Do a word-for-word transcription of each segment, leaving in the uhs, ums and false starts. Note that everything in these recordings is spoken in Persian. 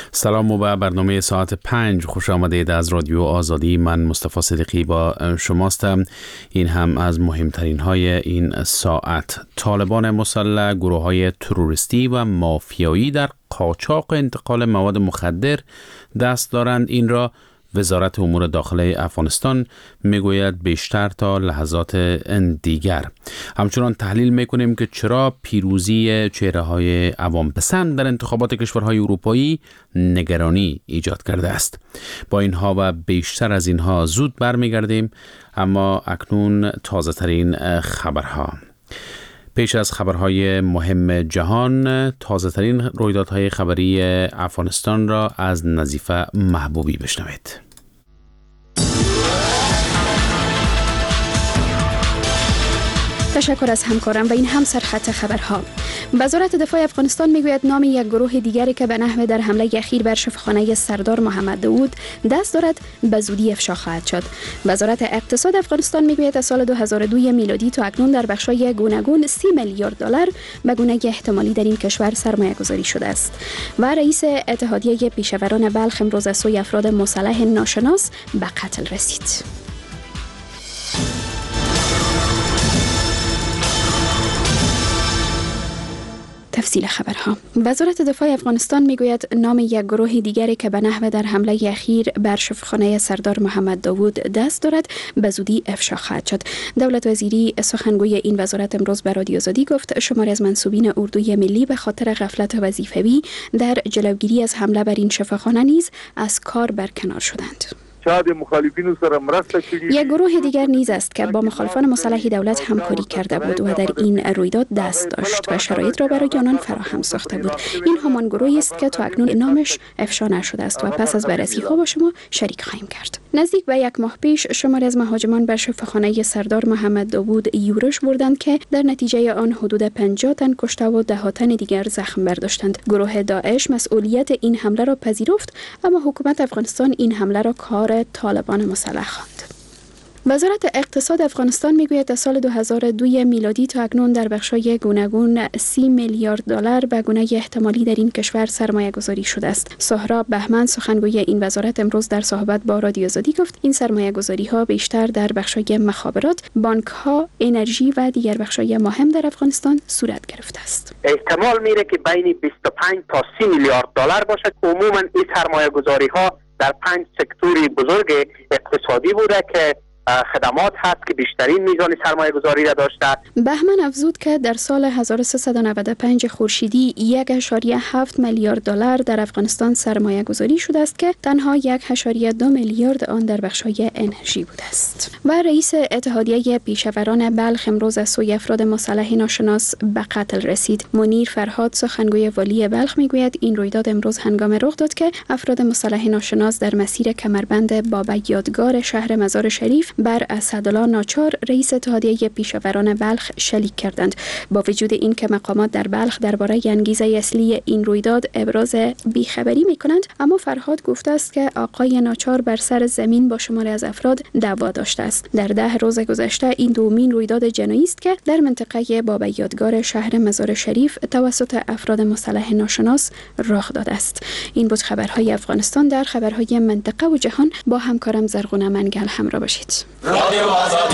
سلام و به برنامه ساعت پنج خوش آمدید از رادیو آزادی. من مصطفی صدیقی با شماستم. این هم از مهمترین های این ساعت. طالبان مسلح، گروه های تروریستی و مافیایی در قاچاق انتقال مواد مخدر دست دارند. این را وزارت امور داخله افغانستان میگوید بیشتر تا لحظات دیگر. همچنان تحلیل میکنیم که چرا پیروزی چهره های عوام پسند در انتخابات کشورهای اروپایی نگرانی ایجاد کرده است. با اینها و بیشتر از اینها زود برمیگردیم، اما اکنون تازه ترین خبرها. پیش از خبرهای مهم جهان، تازه ترین رویدادهای خبری افغانستان را از نظیفه محبوبی بشنوید. تشکر از همکارم و این هم سرخط خبرها. وزارت دفاع افغانستان میگوید نام یک گروه دیگری که به نحو در حمله اخیر بر شفاخانه سردار محمد داوود دست دارد به زودی افشا خواهد شد. وزارت اقتصاد افغانستان میگوید از سال دو هزار و دو میلادی تا اکنون در بخش‌های گوناگون سی میلیارد دلار به گونه احتمالی در این کشور سرمایه گذاری شده است. و رئیس اتحادیه پیشوران بلخ امروز از سوی افراد مسلح ناشناس به قتل رسید. تفصیل خبرها. وزارت دفاع افغانستان میگوید نام یک گروه دیگری که به نحو در حمله اخیر بر شفاخانه سردار محمد داوود دست دارد به زودی افشا خواهد شد. دولت وزیری سخنگوی این وزارت امروز به رادیو آزادی گفت شماری از منسوبین اردوی ملی به خاطر غفلت وظیفوی در جلوگیری از حمله بر این شفاخانه نیز از کار برکنار شدند. یک گروه دیگر نیز است که با مخالفان مسلح دولت همکاری کرده بود و در این رویداد دست داشت و شرایط را برای آنان فراهم ساخته بود. این همان گروهی است که تا اکنون نامش افشا نشده است و پس از بررسی ها با شما شریک خواهیم کرد. نزدیک به یک ماه پیش شماری از مهاجمان بر شفاخانه سردار محمد داوود یورش بردند که در نتیجه آن حدود پنجاه تن کشته و ده ها تن دیگر زخم برداشتند. گروه داعش مسئولیت این حمله را پذیرفت، اما حکومت افغانستان این حمله را کار طالبان مسلح خواند. وزارت اقتصاد افغانستان میگوید از سال دو هزار و دو میلادی تا اکنون در بخش‌های گوناگون سی میلیارد دلار به گونه احتمالی در این کشور سرمایه گذاری شده است. سهراب بهمن سخنگوی این وزارت امروز در صحبت با رادیو آزادی گفت این سرمایه گذاری ها بیشتر در بخش‌های مخابرات، بانک ها، انرژی و دیگر بخش‌های مهم در افغانستان صورت گرفته است. احتمال میره که بین بیست و پنج تا سی میلیارد دلار باشد. عموما این سرمایه گذاری ها در پنج سکتوری بزرگ اقتصادی بوده که خدمات هست که بیشترین میزان سرمایه گذاری را داشته. بهمن افزود که در سال هزار و سیصد و نود و پنج خورشیدی یک ممیز هفت میلیارد دلار در افغانستان سرمایه گذاری شده است که تنها یک ممیز دو میلیارد آن در بخش‌های انرژی بوده است. و رئیس اتحادیه پیشوران بلخ امروز از سوی افراد مسلح ناشناس به قتل رسید. منیر فرهاد سخنگوی والی بلخ میگوید این رویداد امروز هنگام رخ داد که افراد مسلح ناشناس در مسیر کمربند بابا یادگار شهر مزار شریف بر اسدالله ناچار رئیس اتحادیه پیشوران بلخ شلیک کردند. با وجود این که مقامات در بلخ درباره انگیزه اصلی این رویداد ابراز بیخبری میکنند، اما فرهاد گفته است که آقای ناچار بر سر زمین با شماری از افراد دعوا داشته است. در ده روز گذشته این دومین رویداد جنایی است که در منطقه بابا یادگار شهر مزار شریف توسط افراد مسلح ناشناس رخ داده است. این بود خبرهای افغانستان. در خبرهای منطقه و جهان با همکارم زرغونه منگل همراه باشید. رادیو آزادی.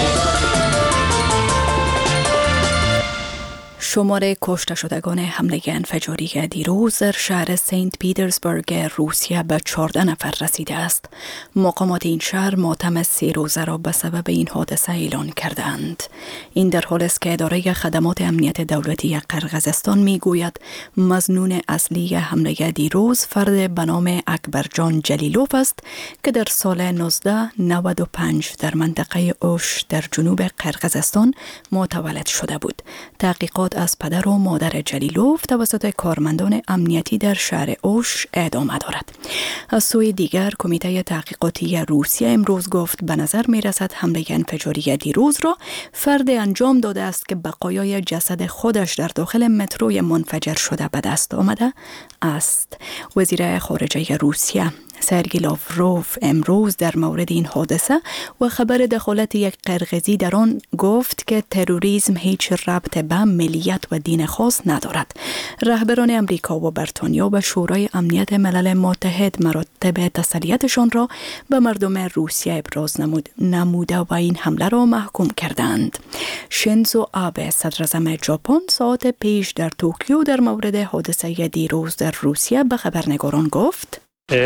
شمار کشته شدگان حمله انفجاری دیروز در شهر سنت پیترزبورگ روسیه به چهارده نفر رسیده است. مقامات این شهر ماتم سه روزه را به سبب این حادثه اعلان کردند. این در حالی است که اداره خدمات امنیت دولتی قرقیزستان میگوید مظنون اصلی حمله دیروز فرد به نام اکبرجان جلیلوف است که در سال نوزده نود و پنج در منطقه اوش در جنوب قرقیزستان متولد شده بود. تحقیقات از پدر و مادر جلیلوف توسط کارمندان امنیتی در شهر اوش ادامه دارد. از سوی دیگر کمیته تحقیقاتی روسیه امروز گفت به نظر می رسد حمله انفجاری دیروز را فرد انجام داده است که بقایای جسد خودش در داخل متروی منفجر شده به دست آمده است. وزیر خارجه روسیه سرگی لاوروف امروز در مورد این حادثه و خبر دخالت یک قرقیزی در آن گفت که تروریسم هیچ ربط به ملیت و دین خاص ندارد. رهبران امریکا و بریتانیا و شورای امنیت ملل متحد مراتب تسلیتشان را به مردم روسیه ابراز نمود نموده و این حمله را محکوم کردند. شینزو آبه صدر اعظم ژاپن ساعت پیش در توکیو در مورد حادثه دیروز در روسیه به خبرنگاران گفت: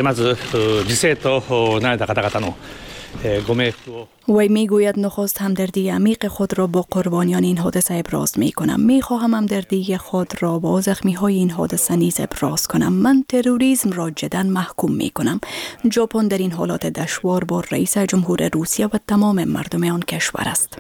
وی می گوید نخست همدردی عمیق خود را با قربانیان این حادثه ابراز می کنم. می خواهم همدردی خود را با زخمی های این حادثه نیز ابراز کنم. من تروریسم را جدا محکوم می کنم. ژاپن در این حالات دشوار با رئیس جمهور روسیه و تمام مردم آن کشور است.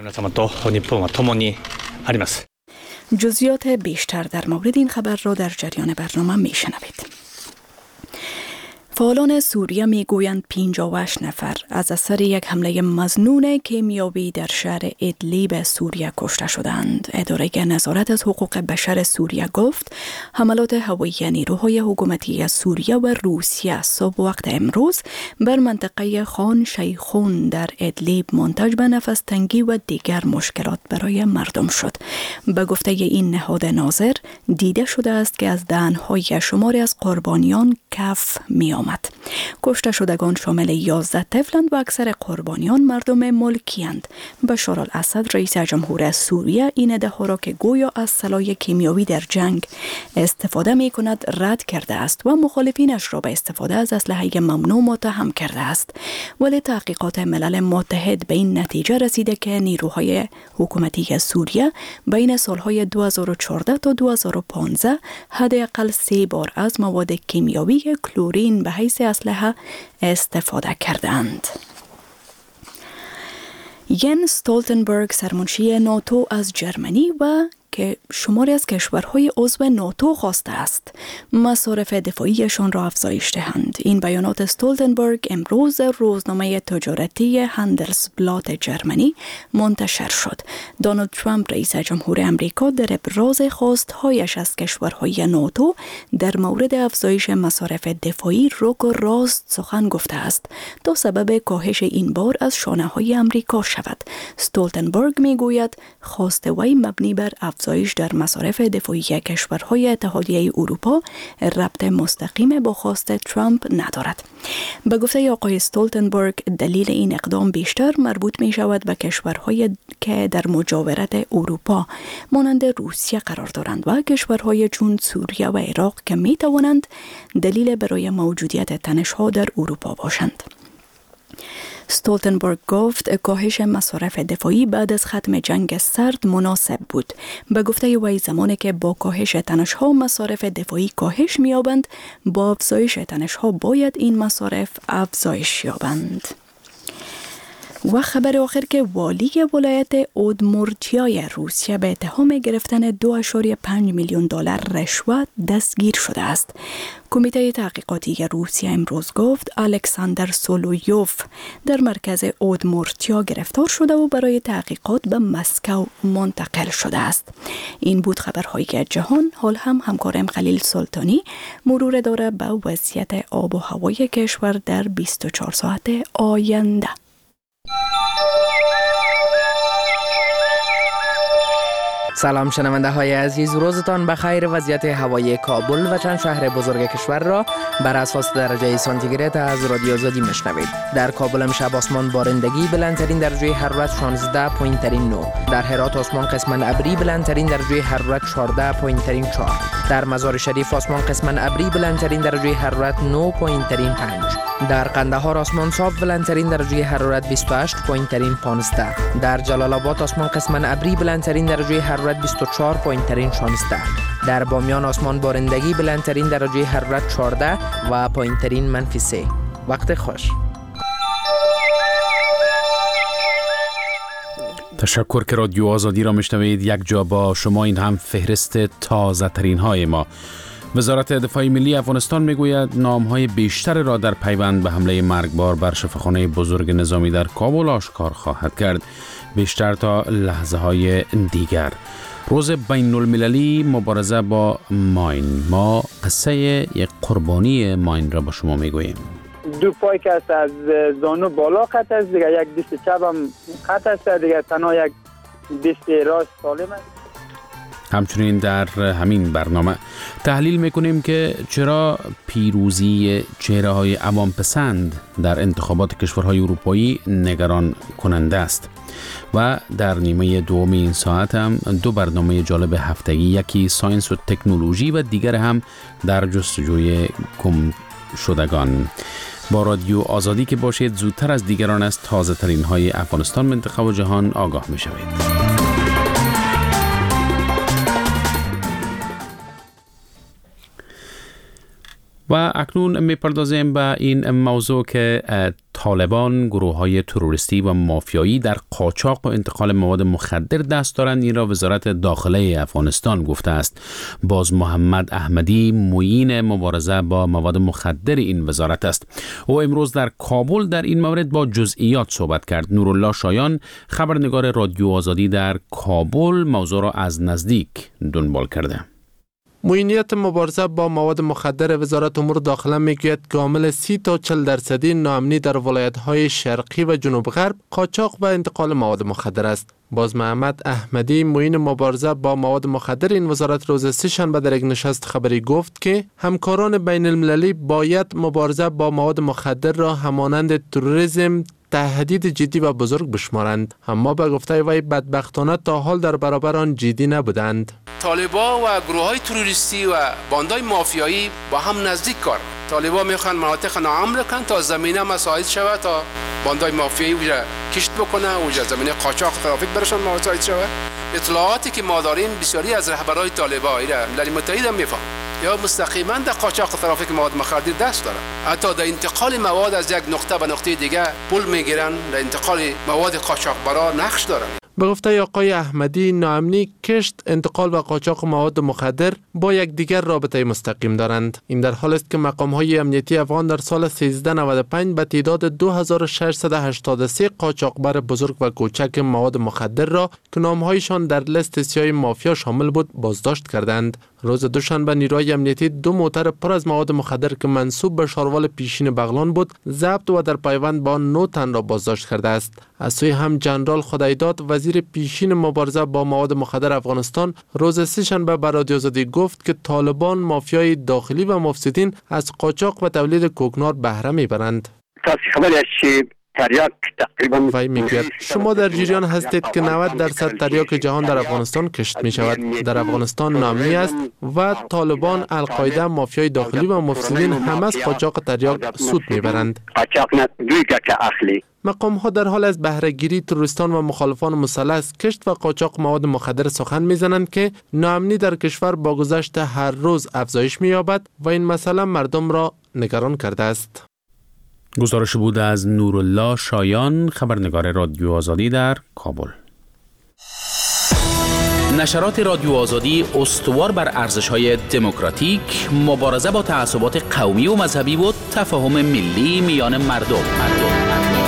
جزئیات بیشتر در مورد این خبر را در جریان برنامه می شنوید. فعالان سوریه می گویند پنجاه و هشت نفر از اثر یک حمله مظنون کیمیایی در شهر ادلیب سوریه کشته شدند. اداره نظارت از حقوق بشر سوریه گفت حملات هوایی نیروهای حکومتی سوریه و روسیه صبح وقت امروز بر منطقه خان شیخون در ادلیب منتج به نفس تنگی و دیگر مشکلات برای مردم شد. به گفته این نهاد ناظر دیده شده است که از دهن‌های شماری از قربانیان کف می آمد. کشته شدگان شامل یازده طفلند و اکثر قربانیان مردم ملکی‌اند. بشار الاسد رئیس جمهور سوریه این ادعا را که گویا از سلاح کیمیایی در جنگ استفاده می کند رد کرده است و مخالفینش را به استفاده از اسلحه ممنوع متهم کرده است. ولی تحقیقات ملل متحد به این نتیجه رسیده که نیروهای حکومتی سوریه بین سالهای دو هزار و چهارده تا دو هزار و پانزده حداقل سه بار از مواد کیمیایی کلورین به حیث اسلحه استفاده کردند. ین استولتنبرگ سرمنشی ناتو از جرمنی و که شماری از کشورهای عضو ناتو خواسته است مصارف دفاعیشان را افزایش دهند. این بیانات استولتنبرگ امروز روزنامه تجارتی هندلسبلات جرمنی منتشر شد. دونالد ترامپ رئیس جمهور امریکا در ابراز خواستهایش از کشورهای ناتو در مورد افزایش مصارف دفاعی رک و راست سخن گفته است تا سبب کاهش این بار از شانه‌های امریکا شود. استولتنبرگ میگوید خواست وی مبنی بر افزایش در مصارف دفاعی کشورهای اتحادیه اروپا ربط مستقیم با خواست ترامپ ندارد. به گفته آقای استولتنبرگ دلیل این اقدام بیشتر مربوط می شود به کشورهای که در مجاورت اروپا مانند روسیه قرار دارند و کشورهای چون سوریه و عراق که می توانند دلیل برای موجودیت تنش‌ها در اروپا باشند. استولتنبرگ گفت کاهش مصارف دفاعی بعد از ختم جنگ سرد مناسب بود. به گفته وی زمانی که با کاهش تنش‌ها مصارف دفاعی کاهش می‌یابند، با افزایش تنش‌ها باید این مصارف افزایش یابند. و خبر آخر که والی ولایت اودمورتیای روسیه به اتهام گرفتن دو ممیز پنج میلیون دلار رشوه دستگیر شده است. کمیته تحقیقاتی روسیه امروز گفت الکساندر سولویوف در مرکز اودمورتیا گرفتار شده و برای تحقیقات به مسکو منتقل شده است. این بود خبرهایی که جهان. حال هم همکارم خلیل سلطانی مرور داره به وضعیت آب و هوای کشور در بیست و چهار ساعت آینده. سلام شنونده های عزیز، روزتان بخیر. وضعیت هوای کابل و چند شهر بزرگ کشور را بر اساس درجه سانتیگراد از رادیو آزادی میشنوید. در کابل امشب آسمان بارندگی، بلندترین درجه حرارت شانزده پایین ترین نه. در هرات آسمان قسما ابری، بلندترین درجه حرارت چهارده پایین ترین چهار. در مزار شریف آسمان قسما ابری، بلندترین درجه حرارت نه پایین ترین پنج. در قندهار آسمان صاف، بلندترین درجه حرارت بیست و هشت پایین ترین پانزده. در جلال آباد آسمان قسما ابری، بلندترین درجه حرارت بیست و چهار پایین ترین شانزده. در بامیان آسمان بارندگی، بلندترین درجه حرارت چهارده و پایین ترین منفی سه. وقت خوش. تشکر که رادیو آزادی را میشنوید. یک جا با شما این هم فهرست تازه ترین های ما. وزارت دفاع ملی افغانستان میگوید نام‌های بیشتر را در پیوند به حمله مرگبار بر شفاخانه بزرگ نظامی در کابل آشکار خواهد کرد، بیشتر تا لحظه های دیگر. روز بین المللی مبارزه با ماین. ما قصه یک قربانی ماین را با شما میگوییم. دو پای که است از زانو بالا قطع است دیگه، یک دست چپ هم قطع است دیگه، تنها یک دست راست سالم است. همچنین در همین برنامه تحلیل میکنیم که چرا پیروزی چهره های عوام پسند در انتخابات کشورهای اروپایی نگران کننده است و در نیمه دوم این ساعت هم دو برنامه جالب هفتگی، یکی ساینس و تکنولوژی و دیگر هم در جستجوی گم شدگان. با رادیو آزادی که باشید، زودتر از دیگران از تازه ترین های افغانستان، منطقه و جهان آگاه می شوید. و اکنون میپردازیم به این موضوع که طالبان گروه‌های تروریستی و مافیایی در قاچاق و انتقال مواد مخدر دست دارند. این را وزارت داخله افغانستان گفته است. باز محمد احمدی معین مبارزه با مواد مخدر این وزارت است. او امروز در کابل در این مورد با جزئیات صحبت کرد. نورالله شایان، خبرنگار رادیو آزادی در کابل، موضوع را از نزدیک دنبال کرده. معینیت مبارزه با مواد مخدر وزارت امور داخله میگوید که عامل سی تا چهل درصدی ناامنی در ولایت‌های شرقی و جنوب غرب قاچاق و انتقال مواد مخدر است. باز محمد احمدی معین مبارزه با مواد مخدر این وزارت روز سه شنبه در یک نشست خبری گفت که همکاران بین المللی باید مبارزه با مواد مخدر را همانند تروریسم تهدید جدی و بزرگ بشمارند، اما به گفته وی بدبختانه تا حال در برابر آن جدی نبودند. طالبا و گروه‌های تروریستی و باندهای مافیایی با هم نزدیک کار. طالبا میخوان مناطق ناامن کنند تا زمینه مساعد شود، تا باندهای مافیایی وجا کشت بکنه، وجا زمینه قاچاق ترافیک برشان مساعد شود. اطلاعاتی که ما داریم بسیاری از رهبرای طالبا ایرا ملل متحد هم میفهم یا مستقیما در قاچاق ترافیک مواد مخدر دست دارند. حتی در انتقال مواد از یک نقطه به نقطه دیگه پول میگیرن، در انتقال مواد قاچاقبرا نقش دارند. به گفته آقای احمدی، ناامنی، کشت، انتقال و قاچاق مواد مخدر با یک دیگر رابطه مستقیم دارند. این در حالی است که مقام‌های امنیتی افغان در سال سیزده نود و پنج به تعداد دو هزار و ششصد و هشتاد و سه قاچاقبر بزرگ و کوچک مواد مخدر را که نام‌هایشان در لیست سیاه مافیا شامل بود بازداشت کردند. روز دوشنبه نیروهای امنیتی دو موتر پر از مواد مخدر که منسوب به شاروال پیشین بغلان بود ضبط و در پیوند با نه تن را بازداشت کرده است. از سوی هم جنرال خدایداد، وزیر پیشین مبارزه با مواد مخدر افغانستان، روز سه شنبه به رادیو آزادی گفت که طالبان، مافیای داخلی و مفسدین از قاچاق و تولید کوکنار بهره میبرند. تریاک تقریبا وی میگوید شما در جریان هستید که نود درصد تریاک جهان در افغانستان کشت می شود. در افغانستان ناامنی است و طالبان، القاعده، مافیای داخلی و مفسدین همه از قاچاق تریاک سود میبرند. مقام ها در حال از بهره گیری تروریستان و مخالفان مسلح کشت و قاچاق مواد مخدر سخن میزنند که ناامنی در کشور با گذشت هر روز افزایش مییابد و این مسئله مردم را نگران کرده است. گزارش بود از نورالله شایان، خبرنگار رادیو آزادی در کابل. نشرات رادیو آزادی استوار بر ارزش‌های دموکراتیک، مبارزه با تعصبات قومی و مذهبی و تفاهم ملی میان مردم. مردم.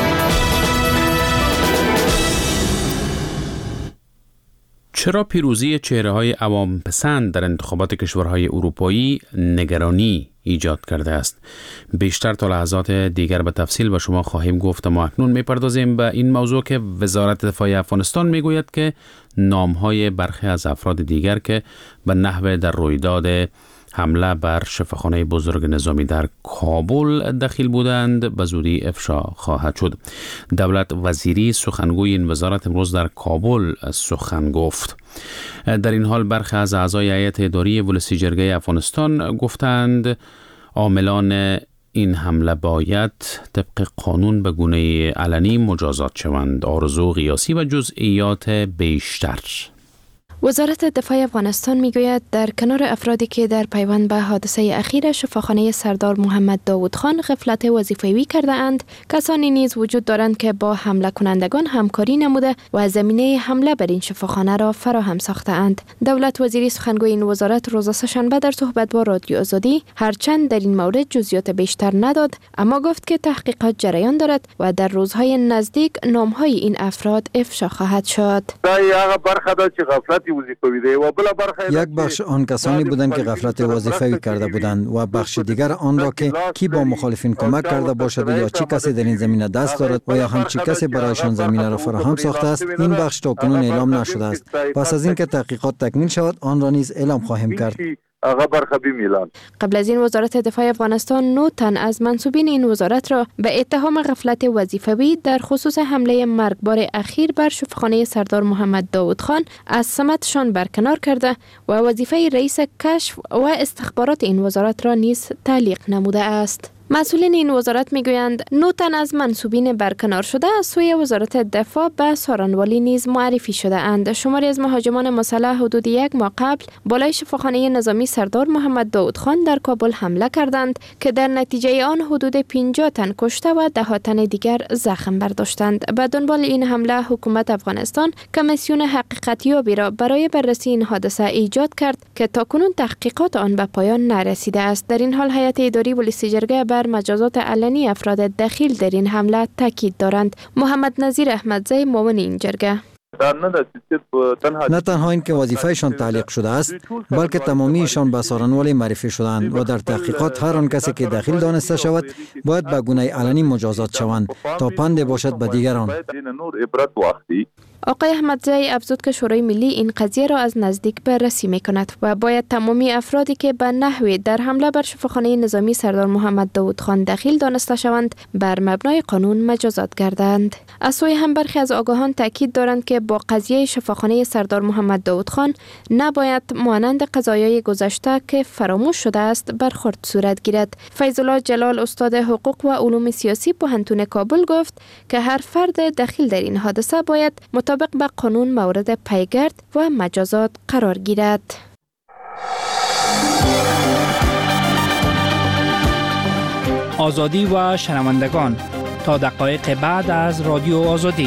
چرا پیروزی چهره‌های عوام پسند در انتخابات کشورهای اروپایی نگرانی ایجاد کرده است؟ بیشتر تا لحظات دیگر به تفصیل به شما خواهیم گفت. ما اکنون میپردازیم به این موضوع که وزارت دفاع افغانستان میگوید که نامهای برخی از افراد دیگر که به نحو در رویداد حمله بر شفاخانه بزرگ نظامی در کابل دخیل بودند به زودی افشا خواهد شد. دولت وزیری سخنگوی این وزارت امروز در کابل سخن گفت. در این حال برخی از اعضای هیئت اداری ولسی جرگه افغانستان گفتند عاملان این حمله باید طبق قانون به گونه علنی مجازات شوند. آرزو قیاسی و جزئیات بیشتر. وزارت دفاع افغانستان میگوید در کنار افرادی که در پیوند به حادثه اخیر شفاخانه سردار محمد داود خان غفلت وظیفه‌ای کرده اند، کسانی نیز وجود دارند که با حمله کنندگان همکاری نموده و زمینه حمله بر این شفاخانه را فراهم ساخته اند. دولت وزیری سخنگوی این وزارت روز سه‌شنبه در صحبت با رادیو آزادی هرچند در این مورد جزئیات بیشتر نداد، اما گفت که تحقیقات جریان دارد و در روزهای نزدیک نام‌های این افراد افشا خواهد شد. دا هغه برخه ده چې غفلت وظیفوی دی و بلا برخه یک بخش آن کسانی بودند که غفلت وظیفوی کرده بودند و بخش دیگر آن را که کی با مخالفین کمک کرده باشد یا چی کسی در این زمینه دست دارد و یا هم چی کسی برایشان زمینه را فراهم ساخته است، این بخش تا کنون اعلام نشده است. پس از اینکه تحقیقات تکمیل شود آن را نیز اعلام خواهیم کرد. قبل از این وزارت دفاع افغانستان نه تن از منصوبین این وزارت را به اتهام غفلت وظیفوی در خصوص حمله مرگبار اخیر بر شفاخانه سردار محمد داود خان از سمتشان برکنار کرده و وظیفه رئیس کشف و استخبارات این وزارت را نیز تعلیق نموده است. مسئولین این وزارت میگویند نه تن از منصوبین برکنار شده از سوی وزارت دفاع به سارنوالی نیز معرفی شده اند. شماری از مهاجمان مسلح حدود یک ماه قبل بالای شفاخانه نظامی سردار محمد داود خان در کابل حمله کردند که در نتیجه آن حدود پنجاه تن کشته و ده تن دیگر زخم برداشتند. به دنبال این حمله حکومت افغانستان کمیسیون حقیقتیابی را برای بررسی این حادثه ایجاد کرد که تاکنون تحقیقات آن به پایان نرسیده است. در این حال هیئت اداری پلیس جرگه بر مجازات علنی افراد دخیل در این حمله تاکید دارند. محمد نظیر احمدزی معاون این جرگه: نه تنها این که وظیفهشان تعلیق شده است بلکه تمامیشان به سارنوالی معرفی شدند و در تحقیقات هر آن کسی که دخیل دانسته شود باید به گونه علنی مجازات شوند تا پند باشد به دیگران. آقای احمدزی افزود که شورای ملی این قضیه را از نزدیک بررسی می‌کند و باید تمامی افرادی که به نحوی در حمله بر شفاخانه نظامی سردار محمد داود خان دخیل دانسته شوند بر مبنای قانون مجازات گردند. از سوی هم برخی از آگاهان تاکید دارند که با قضیه شفاخانه سردار محمد داود خان نباید مانند قضایای گذشته که فراموش شده است برخورد صورت گیرد. فیض الله جلال استاد حقوق و علوم سیاسی پوهنتون کابل گفت که هر فرد دخیل در این حادثه باید مطابق به قانون مورد پیگرد و مجازات قرار گیرد. آزادی و شنوندگان تا دقایق بعد از رادیو آزادی.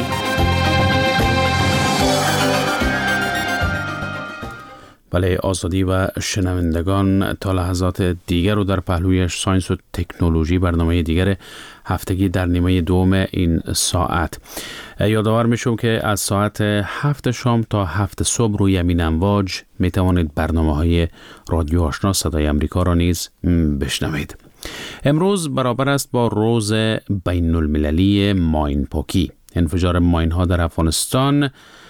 بله، آزادی و شنوندگان، تا لحظات دیگر رو در پهلوی ساینس و تکنولوژی برنامه دیگر هفتگی در نیمه دوم این ساعت. یادآور میشم که از ساعت هفت شام تا هفت صبح روی همین امواج می توانید برنامه های رادیو آشنا صدای امریکا را نیز بشنوید. امروز برابر است با روز بین المللی ماین پاکی. انفجار ماین ها در افغانستان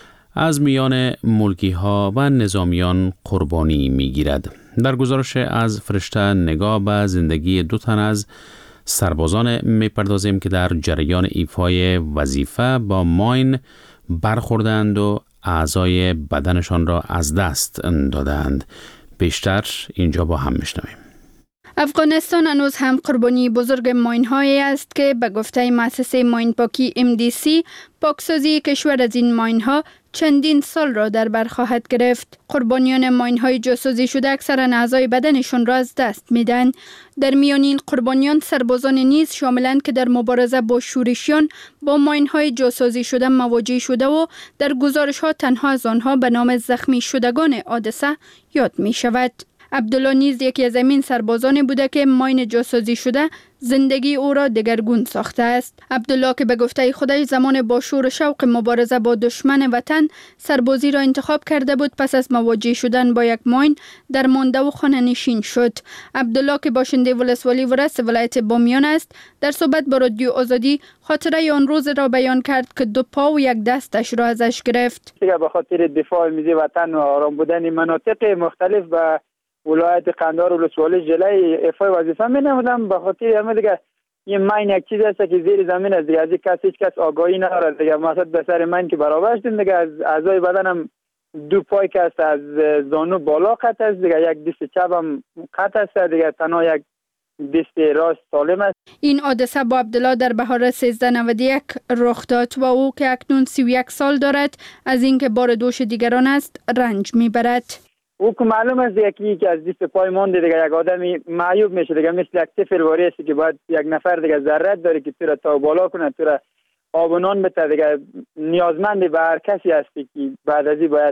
از میان ملکی ها و نظامیان قربانی می گیرد. در گزارش از فرشته نگاه به زندگی دو تن از سربازان می پردازیم که در جریان ایفای وظیفه با ماین برخوردند و اعضای بدنشان را از دست دادند. بیشتر اینجا با هم میشنویم. افغانستان هنوز هم قربانی بزرگ ماین هایی است که به گفته مؤسسه ماین پاکی ام دی سی پاکسازی کشور از این ماین ها چندین سال را در بر خواهد گرفت. قربانیان ماین های جاسازی شده اکثرا اعضای بدنشان را از دست میدن. در میان این قربانیان سربازان نیز شاملند که در مبارزه با شورشیان با ماین های جاسازی شده مواجه شده و در گزارش ها تنها از آنها به نام زخمی شدگان حادثه یاد می شود. عبدالله نیز یکی از همین سربازانی بوده که ماین جاسازی شده زندگی او را دگرگون ساخته است. عبدالله که به گفته خودش زمان با شور و شوق مبارزه با دشمن وطن سربازی را انتخاب کرده بود، پس از مواجه شدن با یک ماین در مانده و خانه نشین شد. عبدالله که باشنده ولسوالی ورس ولایت بامیان است، در صحبت با رادیو آزادی خاطره آن روز را بیان کرد که دو پا و یک دستش را ازش گرفت. به خاطر دفاع ملی وطن و آرام بودن مناطق مختلف و ولایت قندهار و ولسوالی جلوی ایفای وظیفه می نمودم. به خاطر همه دیگه این ماین یک چیز است که زیر زمین است دیگه، از یک کس هیچ کس آگاهی نداره دیگه. مثلا به سر ماین که برآورد شدیم دیگه، از اعضای بدنم دو پای که است از زانو بالا قطع است دیگه، یک دست چپ هم قطع است دیگه، تنها یک دست راست سالم است. این حادثه با عبدالله در بهار سیزده نود و یک رخ داد و او که اکنون سی و یک سال دارد از اینکه بار دوش دیگران است رنج میبرد. او که معلوم است یکی که از دست پای مونده دیگه، یک آدمی معیوب میشه دیگه، مثل یک طفل واری است که باید یک نفر دیگه ضرورت داره که تو را تا بالا کنه، تو را آب و نان بده دیگه. نیازمند به هر کسی هستی که بعد از این باید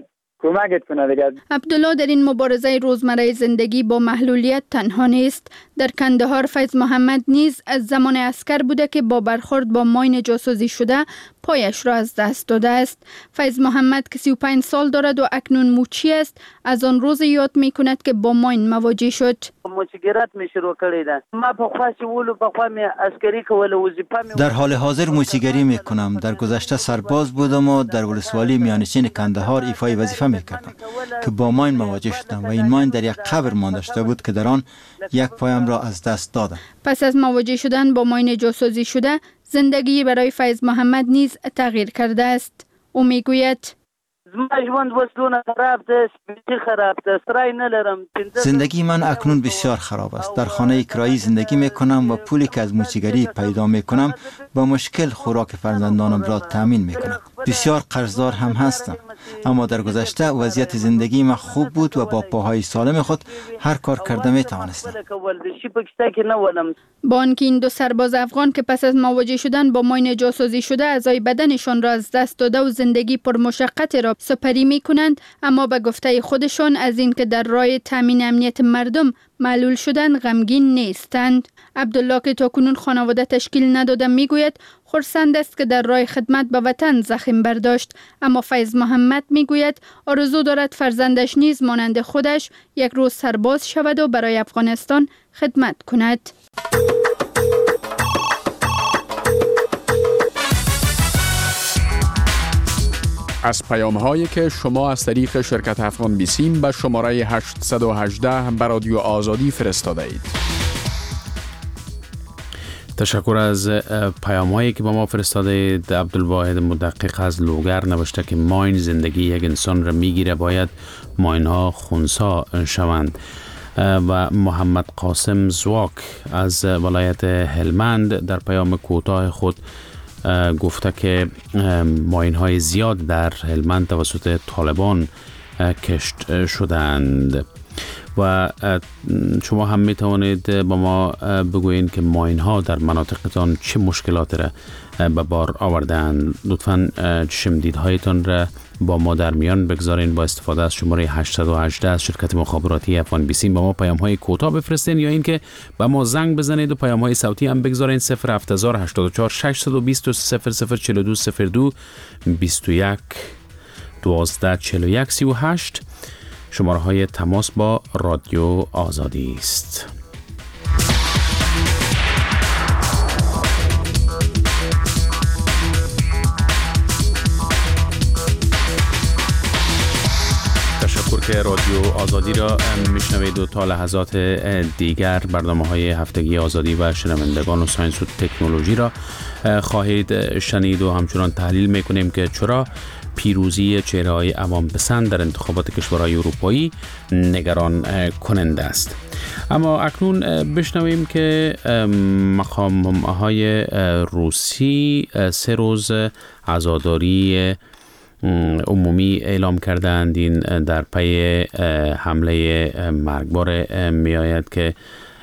کمکت کنه دیگه. عبدالله در این مبارزه روزمره زندگی با محلولیت تنها نیست. در کندهار فیض محمد نیز از زمان عسکر بوده که با برخورد با ماین جاسوسی شده پایش را از دست داده است. فیض محمد که سی و پنج سال دارد و اکنون موچی است، از آن روز یاد می کند که با ماین مواجه شد. موچیگرات می شروع کړی ده. ما په خاصی ولو په خوا می عسکری کول وظیفه می. در حال حاضر موچیگری می کنم. در گذشته سرباز بودم و در ولسوالی میانشین کندهار ایفای وظیفه می کردم که با ماین مواجه شدم و این ماین در یک قبر مانده بود که در آن یک پایم را از دست دادم. پس از مواجه شدن با ماین جاسوسی شده، زندگی برای فیض محمد نیز تغییر کرده است. او میگوید زندگی من اکنون بسیار خراب است. در خانه کرایی زندگی می کنم و پولی که از موچیگری پیدا می کنم با مشکل خوراک فرزندانم را تامین می کنم. بسیار قرضدار هم هستم، اما در گذشته وضعیت زندگی من خوب بود و با پاهای سالم خود هر کار کرده می توانستم. با آنکه این دو سرباز افغان که پس از مواجه شدن با ماین جاسوسی شده اعضای بدنشان را از دست داده و زندگی پر مشقت را سپری می کنند، اما به گفته خودشان از اینکه در راه تامین امنیت مردم معلول شدن غمگین نیستند. عبدالله که تاکنون خانواده تشکیل نداده میگوید خرسند است که در راه خدمت به وطن زخم برداشت، اما فیض محمد میگوید آرزو دارد فرزندش نیز مانند خودش یک روز سرباز شود و برای افغانستان خدمت کند. از پیام هایی که شما از طریق شرکت افغان بیسیم به شماره هشت یک هشت به رادیو آزادی فرستاده اید. تشکر از پیام هایی که با ما فرستاده اید. عبدالواحد مدقق از لوگر نوشته که ماین زندگی یک انسان را میگیره، باید ماین ها خنثی شوند. و محمد قاسم زواک از ولایت هلمند در پیام کوتاه خود گفته که ماین های زیاد در هلمند توسط طالبان کشت شدند. و شما هم می توانید با ما بگویید که ماین ها در مناطقتان چه مشکلات را به بار آوردند. لطفاً چشم دیدهایتان را با ما در میان بگذارین. با استفاده از شماره هشت یک هشت از شرکت مخابراتی افغان بیسیم با ما پیام های کوتاه بفرستین، یا اینکه با ما زنگ بزنید و پیام های صوتی هم بگذارین. صفر هفت هزار هشتاد و چهار ششصد و بیست صفر صفر چهل و دو صفر دو بیست و یک دوازده چهل و یک سی و هشت شماره های تماس با رادیو آزادی است. که رادیو آزادی را میشنوید و تا لحظات دیگر برنامه های هفتگی آزادی و شنوندگان و ساینس و تکنولوژی را خواهید شنید و همچنان تحلیل میکنیم که چرا پیروزی چهره‌های عوام پسند در انتخابات کشورهای اروپایی نگران کننده است. اما اکنون بشنویم که مقام‌های روسی سه روز عزاداری عمومی اعلام کردند. این در پی حمله مرگبار می آید که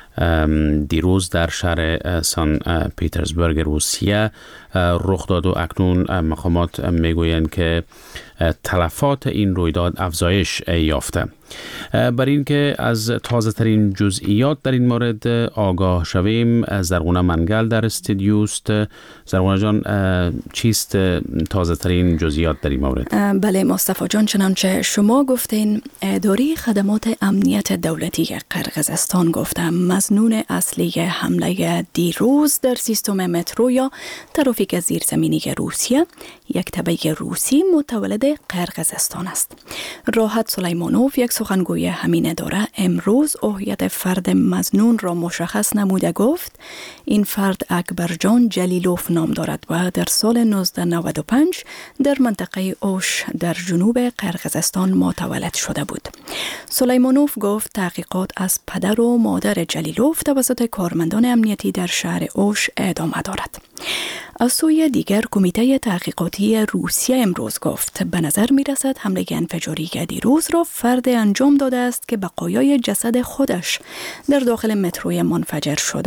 دیروز در شهر سان پیترزبورگ روسیه رخ داد و اکنون مقامات می گویند که تلفات این رویداد افزایش یافته. بر این که از تازه ترین جزئیات در این مورد آگاه شویم، زرغونه منگل در استودیوست. زرغونه جان، چیست تازه ترین جزئیات در این مورد؟ بله مصطفی جان، چنانچه شما گفتین، اداره خدمات امنیت دولتی قرقیزستان گفته مظنون اصلی حمله دیروز در سیستم مترو یا ترافیک زیرزمینی روسیه یک تبعه روسی متولد قرقیزستان است. راحت سلیمانوف، یک سخنگوی همین اداره، امروز هویت فرد مظنون را مشخص نموده گفت این فرد اکبرجان جلیلوف نام دارد و در سال نوزده نود و پنج در منطقه اوش در جنوب قرقیزستان متولد شده بود. سلیمانوف گفت تحقیقات از پدر و مادر جلیلوف توسط کارمندان امنیتی در شهر اوش ادامه دارد. از سوی دیگر کمیته تحقیقاتی روسیه امروز گفت به نظر می رسد حمله انفجاری دیروز را فرد انجام داده است که بقایای جسد خودش در داخل متروی منفجر شده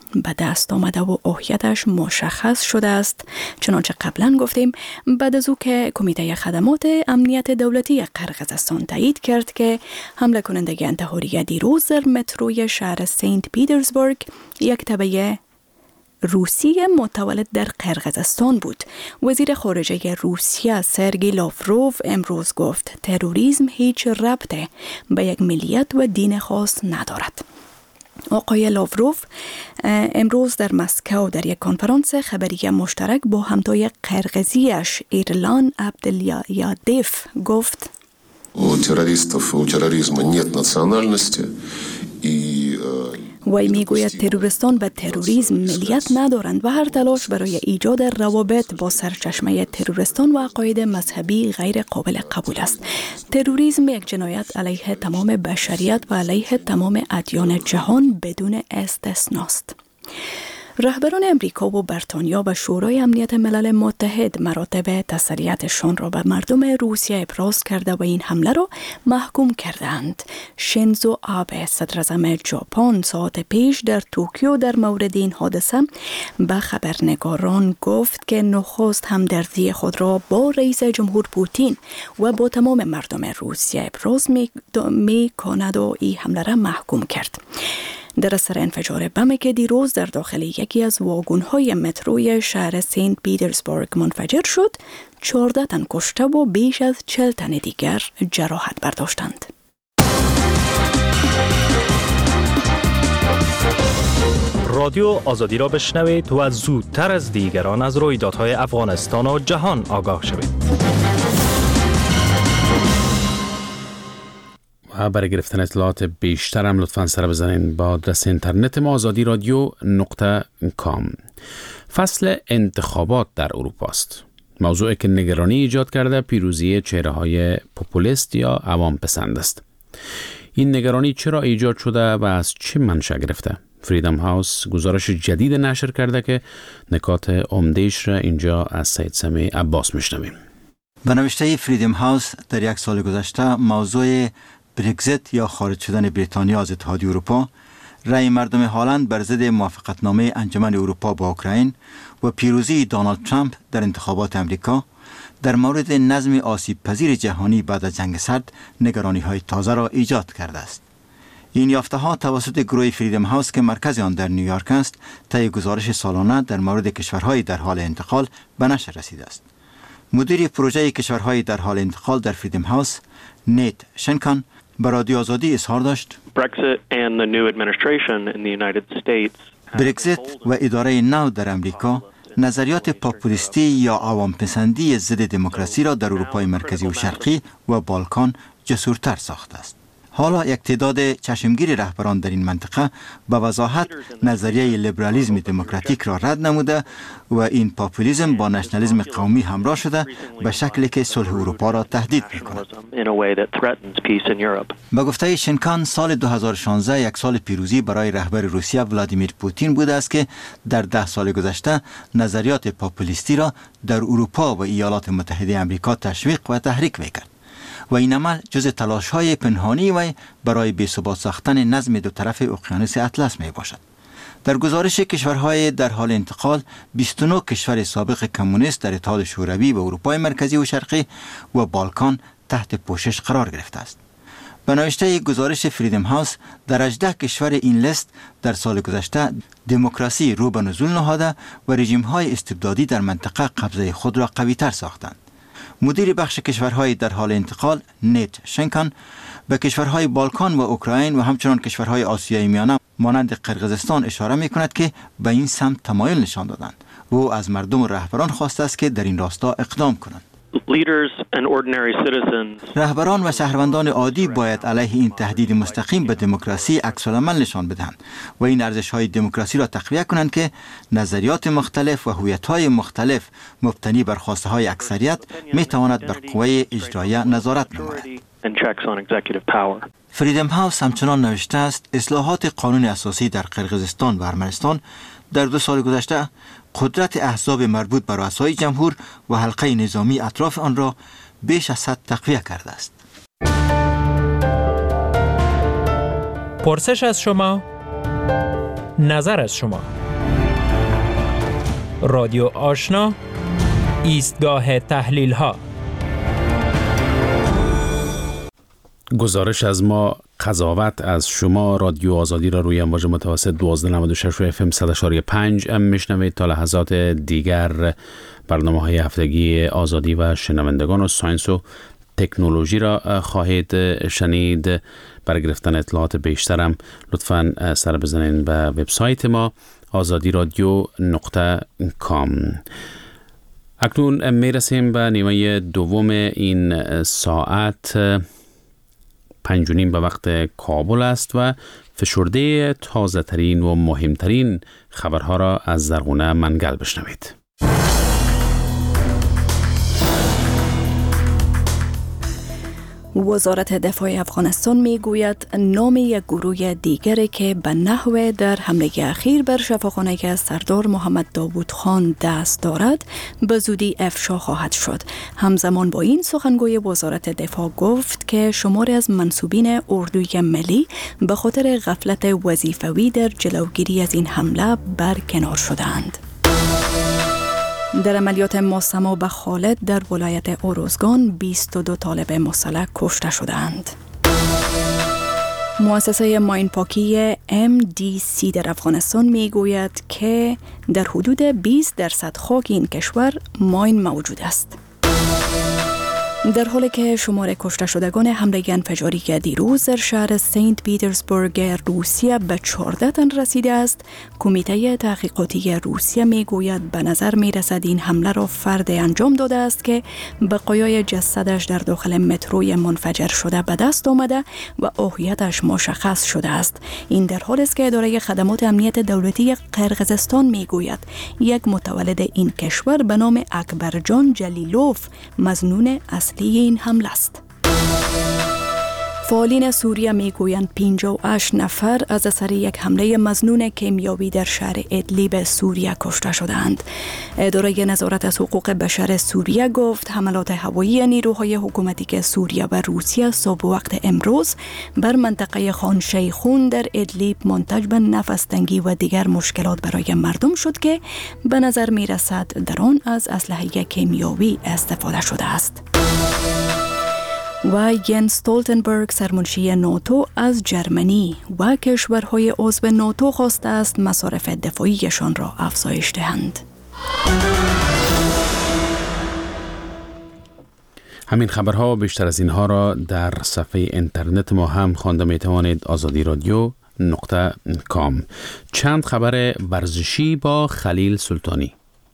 به دست آمده و هویتش مشخص شده است. چنانچه قبلا گفتیم بعد از او که کمیته خدمات امنیت دولتی قرقیزستان تایید کرد که حمله کننده انتحاری دیروز در متروی شهر سنت پیترزبورگ یک تبعه روسی متولد در قرقیزستان بود. وزیر خارجه روسیه سرگئی لاوروف امروز گفت تروریسم هیچ ربطی به یک ملیت و دین خاص ندارد. آقای لاوروف امروز در مسکو در یک کنفرانس خبری مشترک با همتای قرقیزیش ایرلان عبدلیادیف گفت У террористов, у терроризма нет национальности и وی میگوید تروریستان به تروریسم ملیت ندارند و هر تلاش برای ایجاد روابط با سرچشمه تروریستان و عقاید مذهبی غیر قابل قبول است. تروریسم یک جنایت علیه تمام بشریت و علیه تمام ادیان جهان بدون استثناست. رهبران امریکا و بریتانیا و شورای امنیت ملل متحد مراتب تسلیتشان را به مردم روسیه ابراز کرده و این حمله را محکوم کردند. شینزو آبه صدر اعظم ژاپن ساعت پیش در توکیو در مورد این حادثه به خبرنگاران گفت که نخست همدردی خود را با رئیس جمهور پوتین و با تمام مردم روسیه ابراز می کند و این حمله را محکوم کرد. در اثر انفجار بم که دیروز در داخل یکی از واگن‌های متروی شهر سنت پیترزبورگ منفجر شد، چهارده تن کشته و بیش از چهل تن دیگر جراحت برداشتند. رادیو آزادی را بشنوید و زودتر از دیگران از رویدادهای افغانستان و جهان آگاه شوید. و برای گرفتن اطلاعات بیشتر هم لطفاً سر بزنین با آدرس اینترنت ما آزادی رادیو نقطه کام. فصل انتخابات در اروپا است. موضوعی که نگرانی ایجاد کرده پیروزی چهره‌های پوپولیست یا عوام پسند است. این نگرانی چرا ایجاد شده و از چه منشأ گرفته؟ فریدم هاوس گزارش جدید نشر کرده که نکات عمده‌اش را اینجا از سید سمیع عباس میشنویم. به نوشته فریدم هاوس در یک سال گذشته موضوع برگزیت یا خارج شدن بریتانیا از اتحادیه اروپا، رأی مردم هالند بر ضد موافقتنامه انجمن اروپا با اوکراین و پیروزی دونالد ترامپ در انتخابات امریکا در مورد نظم آسیب پذیر جهانی بعد از جنگ سرد نگرانی های تازه را ایجاد کرده است. این یافته ها توسط گروه فریدم هاوس که مرکز آن در نیویورک است، طی گزارش سالانه در مورد کشورهای در حال انتقال به نشر رسیده است. مدیر پروژه کشورهای در حال انتقال در فریدم هاوس، نیت شنکان، به رادیو آزادی اظهار داشت برگزیت و اداره نو در امریکا نظریات پاپولیستی یا عوام پسندی ضد دموکراسی را در اروپای مرکزی و شرقی و بالکان جسورتر ساخته است. حالا یک تعداد چشمگیر رهبران در این منطقه به وضاحت نظریه لیبرالیسم دموکراتیک را رد نموده و این پاپولیسم با نشنالیسم قومی همراه شده به شکلی که صلح اروپا را تهدید می‌کند. به گفته شنکان سال دو هزار و شانزده یک سال پیروزی برای رهبر روسیه ولادیمیر پوتین بوده است که در ده سال گذشته نظریات پاپولیستی را در اروپا و ایالات متحده آمریکا تشویق و تحریک می‌کرد. و این عمل جز تلاش‌های پنهانی و برای بی‌ثبات ساختن نظم دو طرف اقیانوس اطلس می باشد. در گزارش کشورهای در حال انتقال، بیست و نه کشور سابق کمونیست در اتحاد شوروی و اروپای مرکزی و شرقی و بالکان تحت پوشش قرار گرفته است. به نوشته گزارش فریدم هاوس، در هجده کشور این لیست در سال گذشته دموکراسی رو به نزول نهاده و رژیم‌های استبدادی در منطقه قبضه خود را قوی‌تر ساختند. مدیر بخش کشورهای در حال انتقال نیت شنکان به کشورهای بالکان و اوکراین و همچنان کشورهای آسیای میانه مانند قرقیزستان اشاره می کند که به این سمت تمایل نشان دادند و او از مردم و رهبران خواسته است که در این راستا اقدام کنند. رهبران و شهروندان عادی باید علیه این تهدید مستقیم به دموکراسی عکس‌العمل نشان بدهند و این ارزش‌های دموکراسی را تقویت کنند که نظریات مختلف و هویت‌های مختلف مبتنی بر خواسته‌های اکثریت می‌تواند بر قوه اجرایه نظارت نماید. فریدم هاوس همچنان نوشته است اصلاحات قانون اساسی در قرقیزستان و ارمنستان در دو سال گذشته قدرت احزاب مربوط به رؤسای جمهور و حلقه نظامی اطراف آن را بیش از حد تقویت کرده است. پرسش از شما نظر از شما. رادیو آشنا، ایستگاه تحلیل ها. گزارش از ما، قضاوت از شما. رادیو آزادی را روی امواج متوسط دوازده نود و شش و اف ام صد و پنج ام میشنوید. تا لحظات دیگر برنامه های هفتگی آزادی و شنوندگان و ساینس و تکنولوژی را خواهید شنید. برای گرفتن اطلاعات بیشترم لطفاً سر بزنید به وبسایت ما آزادی رادیو نقطه کام. اکنون می رسیم به نیمه دوم این ساعت. پنج و نیم به وقت کابل است و فشرده تازه ترین و مهمترین خبرها را از زرغونه منگل بشنوید. وزارت دفاع افغانستان می گوید نام یک گروه دیگری که به نحو در حمله اخیر بر شفاخانه سردار محمد داوود خان دست دارد به زودی افشا خواهد شد. همزمان با این سخنگوی وزارت دفاع گفت که شماری از منسوبین اردوی ملی به خاطر غفلت وظیفوی در جلوگیری از این حمله برکنار شدند. در عملیات ماسما به خالد در ولایت اوروزگان بیست و دو طالب مسلح کشته شدند. مؤسسه ماین پاکی ام دی سی در افغانستان می گوید که در حدود بیست درصد خاک این کشور ماین موجود است. در حالی که شمار کشته شدگان حمله انفجاری که دیروز در شهر سنت پیترزبورگ روسیه به چهارده تن رسیده است، کمیته تحقیقاتی روسیه می گوید به نظر می رسد این حمله را فرد انجام داده است که بقایای جسدش در داخل متروی منفجر شده به دست آمده و هویتش مشخص شده است. این در حالی است که اداره خدمات امنیت دولتی قرقیزستان می گوید یک متولد این کشور به نام اکبرجان جلیلوف مظنون اصلی این حمله است. فعالین سوریه میگویند پنجاه و هشت نفر از اثر یک حمله مظنون کیمیاوی در شهر ادلیب سوریه کشته شدند. اداره نظارت از حقوق بشر سوریه گفت حملات هوایی نیروهای حکومتی که سوریه و روسیه صبح وقت امروز بر منطقه خان شیخون در ادلیب منتج به نفس‌تنگی و دیگر مشکلات برای مردم شد که به نظر می رسد در آن از اسلحه کیمیاوی استفاده شده است. و ینس استولتنبرگ سرمنشی ناتو از جرمنی و کشورهای عضو ناتو خواسته است مصارف دفاعیشان را افزایش دهند. همین خبرها و بیشتر از اینها را در صفحه اینترنت ما هم خوانده می توانید آزادی رادیو نقطه کام. چند خبر ورزشی با خلیل سلطانی.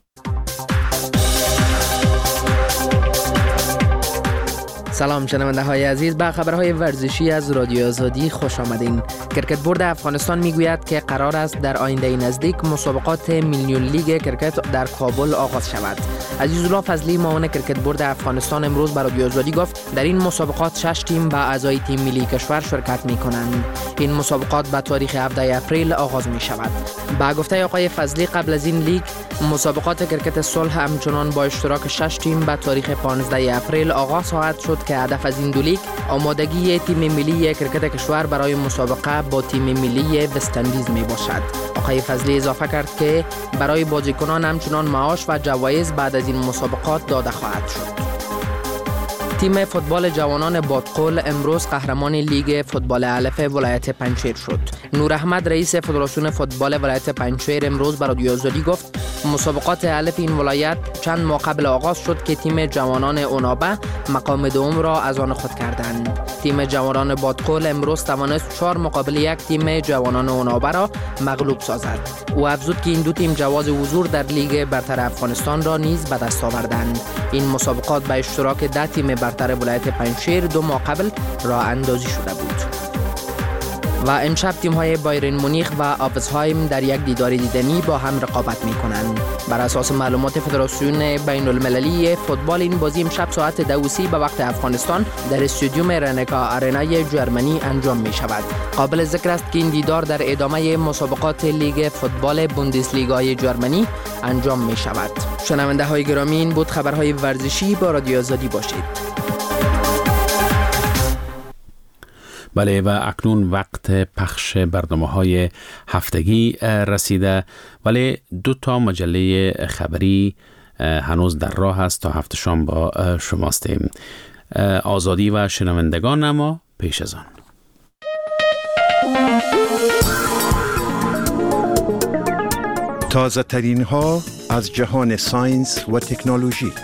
سلام شنونده های عزیز، به خبرهای ورزشی از رادیو آزادی خوش آمدین. کرکت بورد افغانستان میگوید که قرار است در آینده نزدیک مسابقات میلیون لیگ کرکت در کابل آغاز شود. عزیزالله فضلی معاون کرکت بورد افغانستان امروز به رادیو آزادی گفت در این مسابقات شش تیم به اعضای تیم ملی کشور شرکت می کنند. این مسابقات به تاریخ هفده اپریل آغاز می شود. با گفته آقای فضلی قبل از این لیگ مسابقات کرکت صلح همچنان با اشتراک شش تیم به تاریخ پانزده اپریل آغاز خواهد شد که هدف از این دو لیگ آمادگی تیم ملی کرکت کشور برای مسابقه با تیم ملی وست اندیز می باشد. آقای فضلی اضافه کرد که برای بازیکنان همچنان معاش و جوایز بعد از این مسابقات داده خواهد شد. تیم فوتبال جوانان بادقل امروز قهرمان لیگ فوتبال الف ولایت پنجشیر شد. نور احمد رئیس فدراسیون فوتبال ولایت پنجشیر امروز به رادیو آزادی گفت مسابقات الف این ولایت چند ماه قبل آغاز شد که تیم جوانان اونابه مقام دوم را از آن خود کردند. تیم جوانان بادقل امروز توانست چهار مقابل یک تیم جوانان اونابه را مغلوب سازد. او افزود که این دو تیم جواز حضور در لیگ برتر افغانستان را نیز به دست آوردند. این مسابقات به اشتراک ده تیم برتر ولایت پنجشیر دو ماه قبل راه اندازی شده بود. و امشب تیم‌های بایرن مونیخ و آفزهایم در یک دیدار دیدنی با هم رقابت می‌کنند. بر اساس معلومات فدراسیون بین المللی فوتبال این بازی امشب ساعت دو و سی به وقت افغانستان در استادیوم رنکا آرنای جرمنی انجام می‌شود. قابل ذکر است که این دیدار در ادامه مسابقات لیگ فوتبال بوندسلیگای جرمنی انجام می‌شود. شنونده‌های گرامی، این بود خبرهای ورزشی. با رادیو آزادی باشید. بله و اکنون وقت پخش برنامه‌های هفتگی رسیده، ولی دو تا مجله خبری هنوز در راه است تا هفته شام با شماستیم. آزادی و شنوندگان، اما پیش از آن تازه ترین ها از جهان ساینس و تکنولوژی.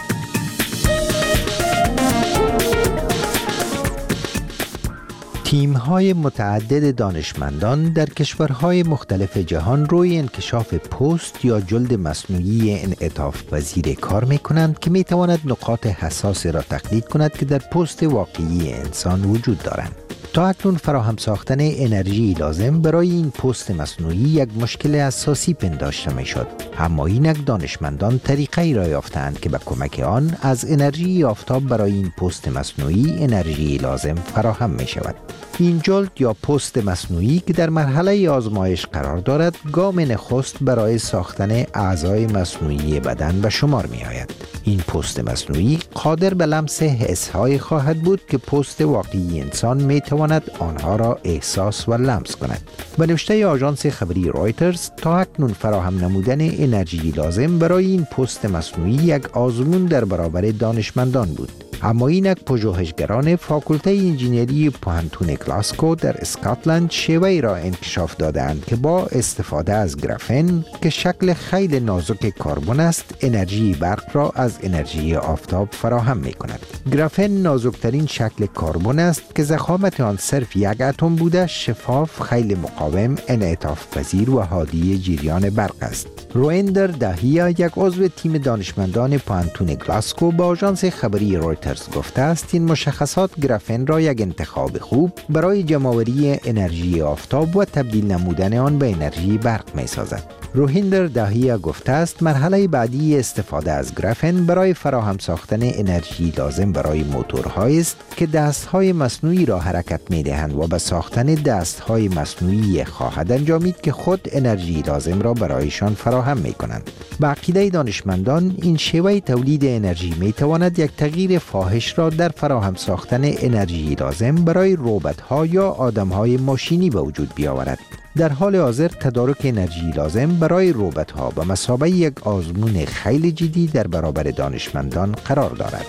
تیم‌های متعدد دانشمندان در کشورهای مختلف جهان روی انکشاف پوست یا جلد مصنوعی انعطاف پذیر کار می‌کنند که می‌تواند نقاط حساس را تقلید کند که در پوست واقعی انسان وجود دارند. تا اکنون فراهم ساختن انرژی لازم برای این پوست مصنوعی یک مشکل اساسی پنداشته می‌شد، اما اینک دانشمندان طریقه‌ای را یافتند که به کمک آن از انرژی آفتاب برای این پوست مصنوعی انرژی لازم فراهم می‌شود. این جلد یا پوست مصنوعی که در مرحله آزمایش قرار دارد، گام نخست برای ساختن اعضای مصنوعی بدن به شمار می آید. این پوست مصنوعی قادر به لمس حس‌های خواهد بود که پوست واقعی انسان می تواند آنها را احساس و لمس کند. به نوشته آژانس خبری رایترز، تا اکنون فراهم نمودن انرژی لازم برای این پوست مصنوعی یک آزمون در برابر دانشمندان بود. اما اینک پژوهشگران فاکولته انجینری پوهنتون گلاسکو در اسکاتلند شیوه‌ای را انکشاف دادند که با استفاده از گرافن که شکل خیلی نازک کربن است، انرژی برق را از انرژی آفتاب فراهم می‌کند. گرافن نازکترین شکل کربن است که ضخامت آن صرف یک اتم بوده، شفاف، خیلی مقاوم، انعطاف پذیر و هادی جریان برق است. روئندر داهیا، یک عضو تیم دانشمندان پوهنتون گلاسکو، با آژانس خبری رایترز گفته است این مشخصات گرافن را یک انتخاب خوب برای جمع‌آوری انرژی آفتاب و تبدیل نمودن آن به انرژی برق می سازد. روهیندر داهیا گفته است مرحله بعدی استفاده از گرافن برای فراهم ساختن انرژی لازم برای موتورهایی است که دستهای مصنوعی را حرکت می دهند و به ساختن دستهای مصنوعی خواهد انجامید که خود انرژی لازم را برایشان فراهم می کنند. به عقیده دانشمندان این شیوه تولید انرژی می تواند یک تغییر فاحش را در فراهم ساختن انرژی لازم برای ربات‌ها یا آدم‌های ماشینی به وجود بیاورد. در حال حاضر تدارک انرژی لازم برای ربات‌ها به مثابه یک آزمون خیلی جدی در برابر دانشمندان قرار دارد.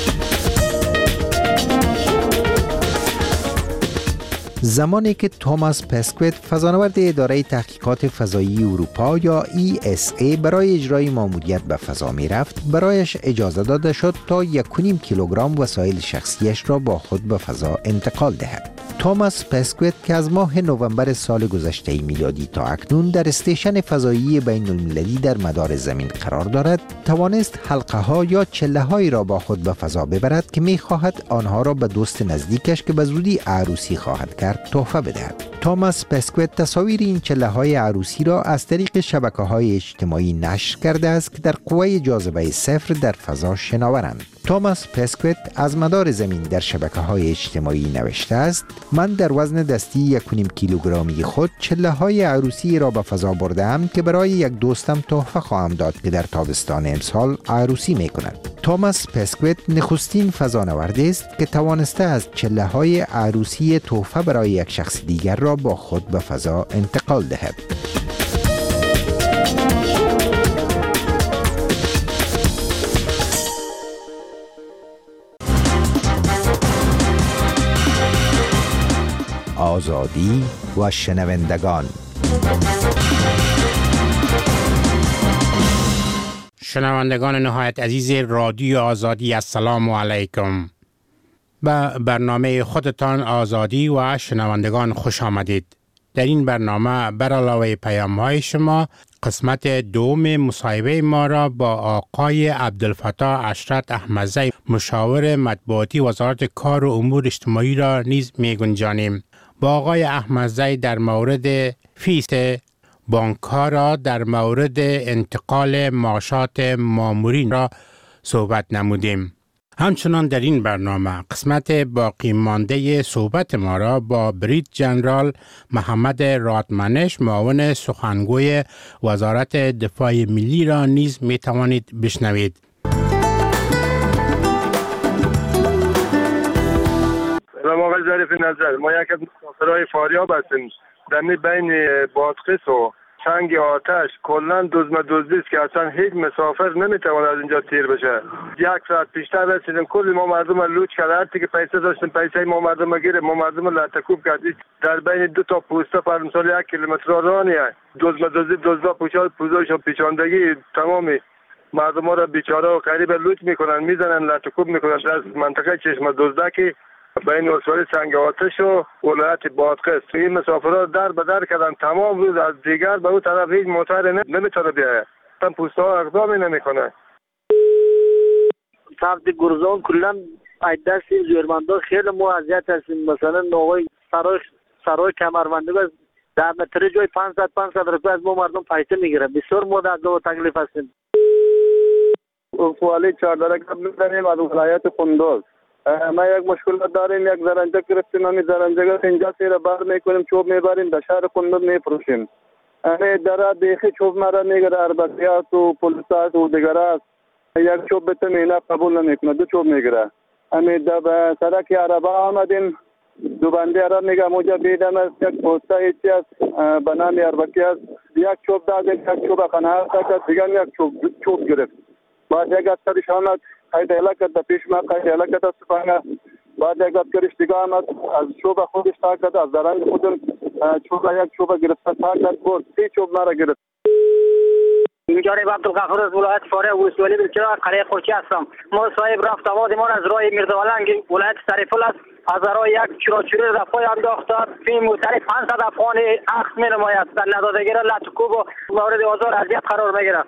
زمانی که توماس پسکویت، فضانورد اداره تحقیقات فضایی اروپا یا ای اس ای برای اجرای ماموریت به فضا می رفت، برایش اجازه داده شد تا یک و نیم کیلوگرم وسایل شخصیش را با خود به فضا انتقال دهد. توماس پسکویت که از ماه نوامبر سال گذشته میلادی تا اکنون در استیشن فضایی بین المللی در مدار زمین قرار دارد، توانست حلقه ها یا چله هایی را با خود به فضا ببرد که می خواهد آنها را به دوست نزدیکش که به زودی عروسی خواهد کرد تحفه بدهد. توماس پسکویت تصاویر این چله های عروسی را از طریق شبکه های اجتماعی نشر کرده است که در قوه جاذبه صفر در فضا شناورند. توماس پسکویت از مدار زمین در شبکه های اجتماعی نوشته است: من در وزن دستی یک و نیم کیلوگرمی خود چله های عروسی را به فضا بردم که برای یک دوستم تحفه خواهم داد که در تابستان امسال عروسی می کند. توماس پسکویت نخستین فضانورد است که توانسته از چله های عروسی تحفه برای یک شخص دیگر را با خود به فضا انتقال دهد. آزادی و شنوندگان. شنوندگان نهایت عزیز رادیو آزادی، السلام علیکم. به برنامه خودتان آزادی و شنوندگان خوش آمدید. در این برنامه بر علاوه پیام‌های شما، قسمت دوم مصاحبه ما را با آقای عبدالفتاح اشرت احمدزی، مشاور مطبوعاتی وزارت کار و امور اجتماعی را نیز می‌گنجانیم. با آقای احمدزی در مورد فیس بانک‌ها را در مورد انتقال معاشات مامورین را صحبت نمودیم. همچنان در این برنامه قسمت باقی مانده صحبت ما را با برید جنرال محمد رادمنش، معاون سخنگوی وزارت دفاع ملی را نیز می توانید بشنوید. سلام آقای ظریف نظر ما یک از مسافرهای فاریاب هستیم. در بین بادغیس و سنگ آتش کلا دزمه دزدی است که اصلا هیچ مسافر نمیتواند از اینجا تیر بشه. یک ساعت پیشتر رسیدیم کلی ما مردم لوچ کرد، هر که پیسه داشتیم پیسه ما مردم گیره، ما مردم لطکوب کردیم. در بین دو تا پوسته پر مثال یک کیلومتر رانیه دزمه دزدی دزدا پوشاد پوزش و پیچاندگی تمامی مردم ها را بیچاره و غریب لوچ میکنن، میزنن لطکوب میکنن در منطقه چشمه دزدکی بین ولسوالی سنگ آتش و ولایت بادغیس. این مسافرها در به در کردن تمام روز، از دیگر به اون طرف هیچ موتر نمیتونه بیاید، تن پوسته ها اقدامی نمیکنه. سمت گرزان کلا از دست زورمندا خیلی ما اذیت هستیم. مثلا نوای سرای سرای کمربندی در متر جای پانصد پانصد روپیه از ما مردم پیسه میگیره. بسیار ما در دو تکلیف هستیم. ولسوالی چهارده قبل داریم از ولایت قندوز. ما یک مشکل داریم، یک زرنجه گرفتیم، همین زرنجه اینجا سیر بر میکنیم، چوب میبریم در شهر قندوز میفروشیم. همین در دیخی چوب مرا میگیره، اربطیات و پلیسات و دیگر است. یک چوب بتم اینا قبول نمیکنه، دو چوب میگیره. همین در سرک عربا آمدیم، دو بنده عرب میگه موجه بیدم است، یک پوسته ایچی است به نام اربطی است. یک چوب دادیم، یک چوب قناعت کرد، دیگر یک چوب چوب گرفت. بعد یک افسرش آمد قید علاقت در پیش ما قید علاقت از سپانه. بعد یک افسرش دیگه آمد از چوب خودش تا کرد، از درنگ خودم چوب یک چوب گرفته تا کرد، بود سی چوب مرا گرفت. جانب عبدالغفور از ولایت فاریاب ولسوالی بلچراغ قریه خوچی هستم. ما صاحب رفت آمد ما از راه میرزاولنگ ولایت سرپل است، از راه یک چراچوری رفای انداخته فی موتر پانصد افغان اخذ می نماید. در ندادگی را لطکوب و مورد آزار اذیت قرار میگیرد.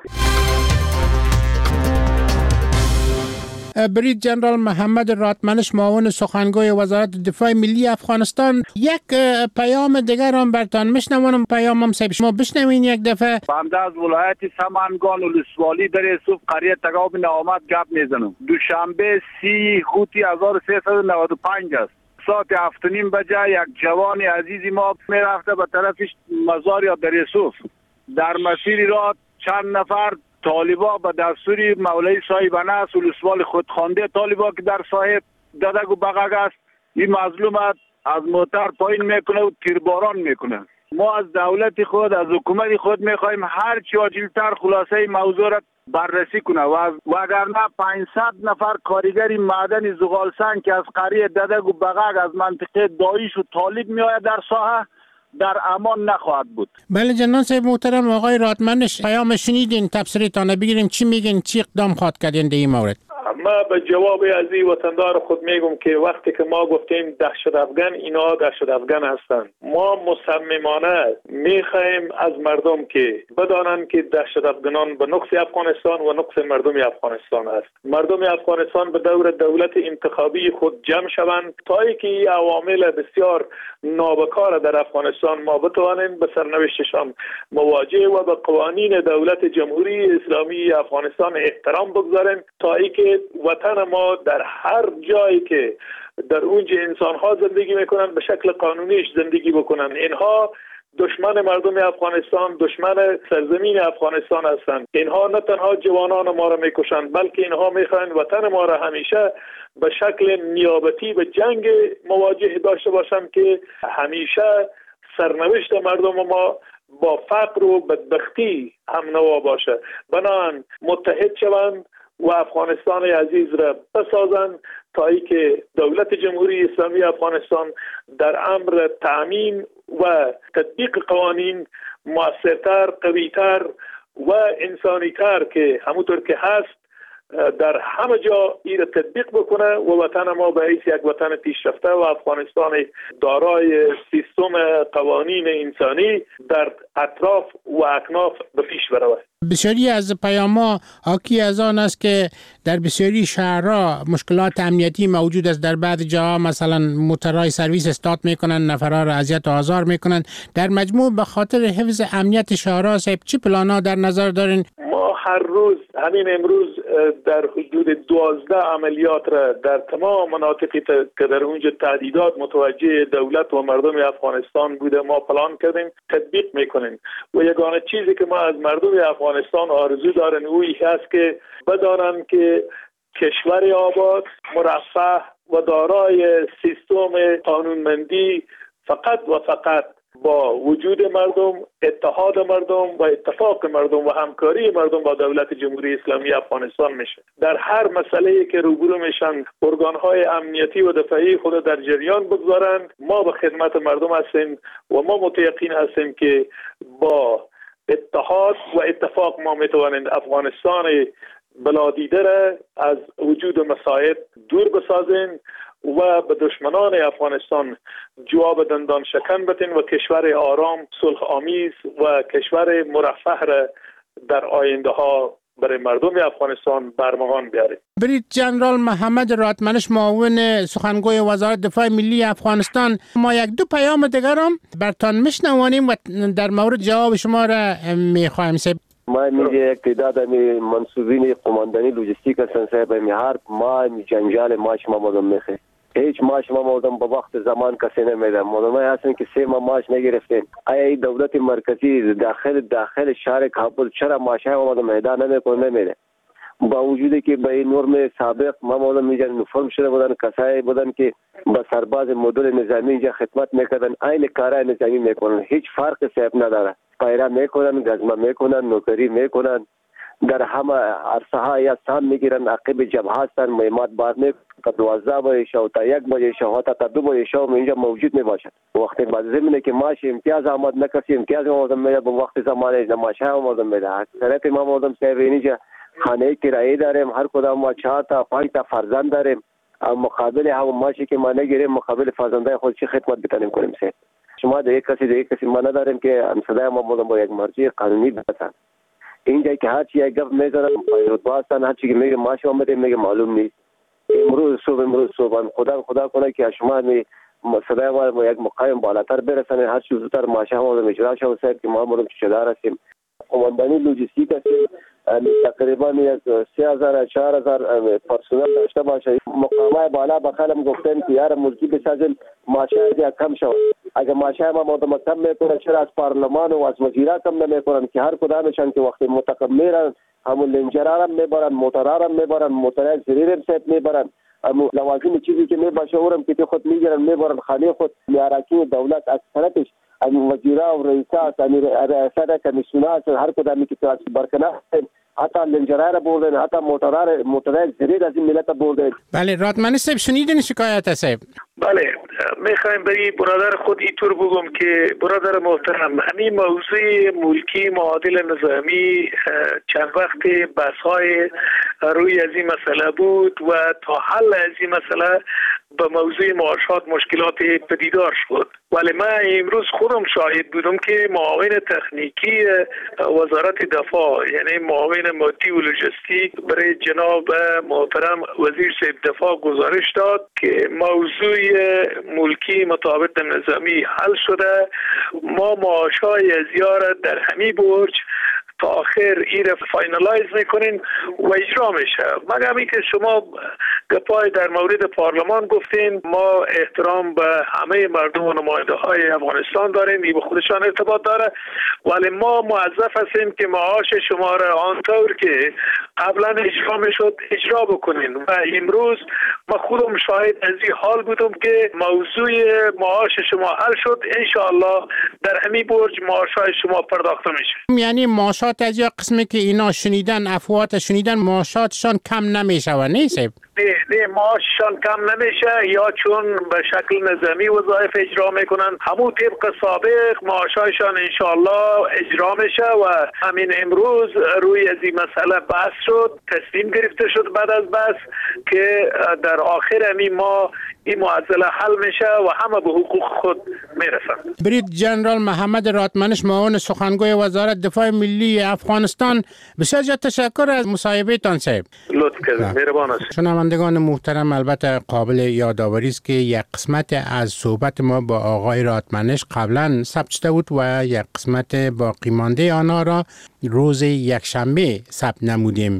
برید جنرال محمد راتمنش معاون سخنگوی وزارت دفاع ملی افغانستان، یک پیام دیگر هم برتان میشنوانم. پیامم سیب شما بشنوین یک دفعه. بنده از ولایت سمنگان ولسوالی در یوسف قریه تگاب نامت گپ میزنم. دوشنبه سی خوتی هزار و سیصد و نود و پنج است. ساعت هفت و نیم بجه یک جوان عزیزی ما میرفته به طرفش مزار یا در یوسف. در مسیر را چند نفر طالبا به دستور مولای صاحبانه است ولسوال خودخوانده طالبا که در صاحب ددگ و بغگ است، این مظلوم از موتر پایین میکنه و تیرباران میکنه. ما از دولت خود از حکومت خود میخوایم هر چی عاجلتر خلاصه موضوع را بررسی کنه و وگرنه پانصد نفر کارگر معدن زغالسنگ که از قریه ددگ و بغگ از منطقه داعش و طالب میآید در ساحه در امان نخواهد بود. بله جناب صاحب محترم آقای راتمنش، پیام شنیدین، تفسیرتان بگیریم چی میگین، چی اقدام خواهد کردین در این مورد؟ ما به جواب عزیز وطندار خود میگم که وقتی که ما گفتیم دهشت افغان، اینا دهشت افغان هستند. ما مصممانه میخوایم از مردم که بدانند که دهشت افغانان به نقص افغانستان و نقص مردم افغانستان است. مردم افغانستان به دور دولت انتخابی خود جمع شوند تا اینکه این عوامل بسیار نابکار در افغانستان ما بتوانیم به سرنوشتشان مواجه و به قوانین دولت جمهوری اسلامی افغانستان احترام بگذاریم تا اینکه وطن ما در هر جایی که در اونجا انسان ها زندگی میکنن به شکل قانونیش زندگی بکنن. اینها دشمن مردم افغانستان، دشمن سرزمین افغانستان هستند. اینها نه تنها جوانان ما را میکشند بلکه اینها میخواهند وطن ما را همیشه به شکل نیابتی به جنگ مواجه داشته باشند که همیشه سرنوشت مردم ما با فقر و بدبختی هم نوا باشه. بنابراین متحد شوند و افغانستان عزیز را بسازند تا ای که دولت جمهوری اسلامی افغانستان در امر تأمین و تطبیق قوانین مؤثرتر، قویتر و انسانیتر که همونطور که هست در همه جا این را تطبیق بکنه و وطن ما به حیث یک وطن پیشرفته و افغانستان دارای سیستم قوانین انسانی در اطراف و اکناف به پیش برود. بسیاری از پیام‌ها حاکی از آن است که در بسیاری شهرها مشکلات امنیتی موجود است. در بعض جاها مثلا موترهای سرویس استارت میکنن، نفرها را اذیت و آزار میکنن. در مجموع به خاطر حفظ امنیت شهرها صاحب چی پلان‌ها در نظر دارین؟ ما هر روز همین امروز در حدود دوازده عملیات را در تمام مناطقی که در اونجا تهدیدات متوجه دولت و مردم افغانستان بوده ما پلان کردیم تطبیق میکنیم و یگانه چیزی که ما از مردم افغانستان آرزو دارن اویی هست که بدانن که کشور آباد، مرفه و دارای سیستم قانونمندی فقط و فقط با وجود مردم، اتحاد مردم و اتفاق مردم و همکاری مردم با دولت جمهوری اسلامی افغانستان میشه. در هر مسئله‌ای که روبرو میشن ارگان‌های امنیتی و دفاعی خود در جریان بگذارند، ما به خدمت مردم هستیم و ما متیقن هستیم که با اتحاد و اتفاق ما میتوانیم افغانستان بلادیده را از وجود مصائب دور بسازیم و به دشمنان افغانستان جواب دندان شکن بتین و کشور آرام، صلح آمیز و کشور مرفه را در آینده ها برای مردم افغانستان برمغان بیاریم. برید جنرال محمد راتمنش، معاون سخنگوی وزارت دفاع ملی افغانستان، ما یک دو پیام دیگر هم برتان میشنوانیم و در مورد جواب شما را میخواهیم. ما میگه یک تعداد می منصوبین قماندانی لوجستیک هستن صاحب، می هر ما می جنجال ماش ما مردم میخه، هیچ ماش ما مردم به وقت زمان کسی نمیده. مردم هستن که سه ماه ماش نگرفتن. آیا دولت مرکزی داخل داخل شهر کابل چرا ماش ها مردم ادا نمیکنه؟ نمیده. با وجودی که به این نرم سابق ما مردم میگن یونیفرم شده بودن، کسایی بودن که با سرباز مدل نظامی اینجا خدمت میکردن، عین کارای نظامی میکنن، هیچ فرق صاحب نداره. پایرا میکنن، گزمه میکنن، نوکری میکنن، در همه عرصه ها یا سام میگیرن، عقب جبهه هستن، مهمات بار میکنن. دوازده بجه شو تا یک بجه شو تا دو بجه شو اینجا موجود میباشد. وقتی بعد زمینه که ماش امتیاز آمد نکسی امتیاز آمدن میده به وقت زمانه نماشه آمدن میده. اکثریت ما آمدن سه اینجا خانه کرایه داریم، هر کدام ما چهار تا پنج تا فرزند داریم. مقابل همون ماشی که ما نگیریم مقابل فرزندای خود چی خدمت بتونیم کنیم؟ سه شما در یک کسی در یک کسی ما نداریم که امصدای ما بودن با یک مرجع قانونی بسن. اینجا که هر چی یک گفت میذارن رتبه هستن، هر چی که میگه ماش آمده میگه معلوم نیست. امروز صبح امروز صبح خدا خدا کنه که شما می صدای ما با یک مقام بالاتر برسن، هر چی زودتر ماش هم اجرا شه. صاحب که ما مردم چه هستیم، قماندانی لوجستیک هستیم، تقریبا یک سه هزار چهار هزار پرسنل داشته باشه. مقامای بالا بخالم گفتن که یار ملکی بسازن ماشه یا کم شود. اگر ماشه ما مردم کم میکنن چرا از پارلمان و از وزیرا کم نمیکنن که هر کدامشان که وقتی متقم میرن همون لنجرارم میبرن، موترارم میبرن، موترای زیریم سیت میبرن، همون لوازم چیزی که میباشه اورم که خود میگیرن میبرن خانه خود. میاراکی دولت اکثرتش از وزیرا و رئیسات امیر رئیسات کمیسیونات هر کدامی که تو برکنار حتی لنجرای را بردن، حتی موترار موترای زیر از این ملت بردن. بله راتمنی صاحب شنیدین شکایت صاحب؟ بله میخوایم بری برادر خود اینطور بگم که برادر محترم، همین موضوع ملکی معادل نظامی چند وقت بحث های روی از این مسئله بود و تا حل از این مسئله به موضوع معاشات مشکلات پدیدار شد. ولی من امروز خودم شاهد بودم که معاون تکنیکی وزارت دفاع یعنی معاون مادی و لوجستیک برای جناب محترم وزیر صاحب دفاع گزارش داد که موضوع ملکی مطابق نظامی حل شده. ما معاشای زیارت در همین برج تا آخر این را فاینالایز میکنین و اجرا میشه. مگر اینکه شما گپای در مورد پارلمان گفتین، ما احترام به همه مردم و نماینده های افغانستان داریم، این به خودشان ارتباط داره، ولی ما موظف هستیم که معاش شما را آنطور که قبلا اجرا میشد اجرا بکنین. و امروز ما خودم شاهد از این حال بودم که موضوع معاش شما حل شد. انشاءالله در همین برج معاشای شما پرداخته میشه. یعنی معاشات از یا قسمی که اینا شنیدن افوات شنیدن معاشاتشان کم نمیشه و نیست؟ نه نه معاششان کم نمیشه، یا چون به شکل نظامی وظایف اجرا میکنن همون طبق سابق معاشایشان انشاءالله اجرا میشه. و همین امروز روی از این مسئله بحث شد، تصمیم گرفته شد بعد از بحث که در آخر همین ما این معضله حل میشه و همه به حقوق خود میرسن. برید جنرال محمد راتمنش، معاون سخنگوی وزارت دفاع ملی افغانستان، بسیار زیاد تشکر از مصاحبه تان صاحب. لطف کردید، مهربان هستید. شنوندگان محترم، البته قابل یادآوری است که یک قسمت از صحبت ما با آقای راتمنش قبلا ثبت شده بود و یک قسمت باقی مانده آنها را روز یکشنبه ثبت نمودیم.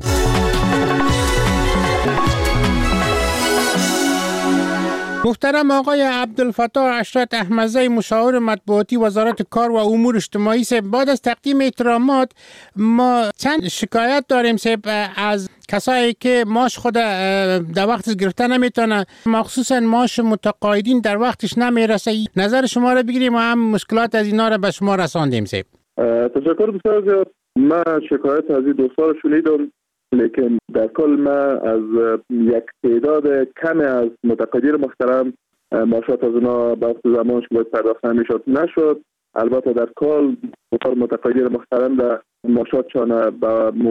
محترم آقای عبدالفتاح اشرت احمدزی مشاور مطبوعاتی وزارت کار و امور اجتماعی سب، بعد از تقدیم احترامات ما چند شکایت داریم سب از کسایی که ماش خود در وقتش گرفته نمیتونه، مخصوصا ماش متقاعدین در وقتش نمیرسه. نظر شما را بگیریم و هم مشکلات از اینا را به شما رساندیم سب. تشکر بسیار زیاد. من شکایت از این دو سال شنیدم، لیکن در کل من از یک تعداد کم از متقاعدین محترم معاشات از اونا به وقت زمانش که باید پرداخت نمیشد نشد. البته در کل متقاعدین محترم در معاشاتشان به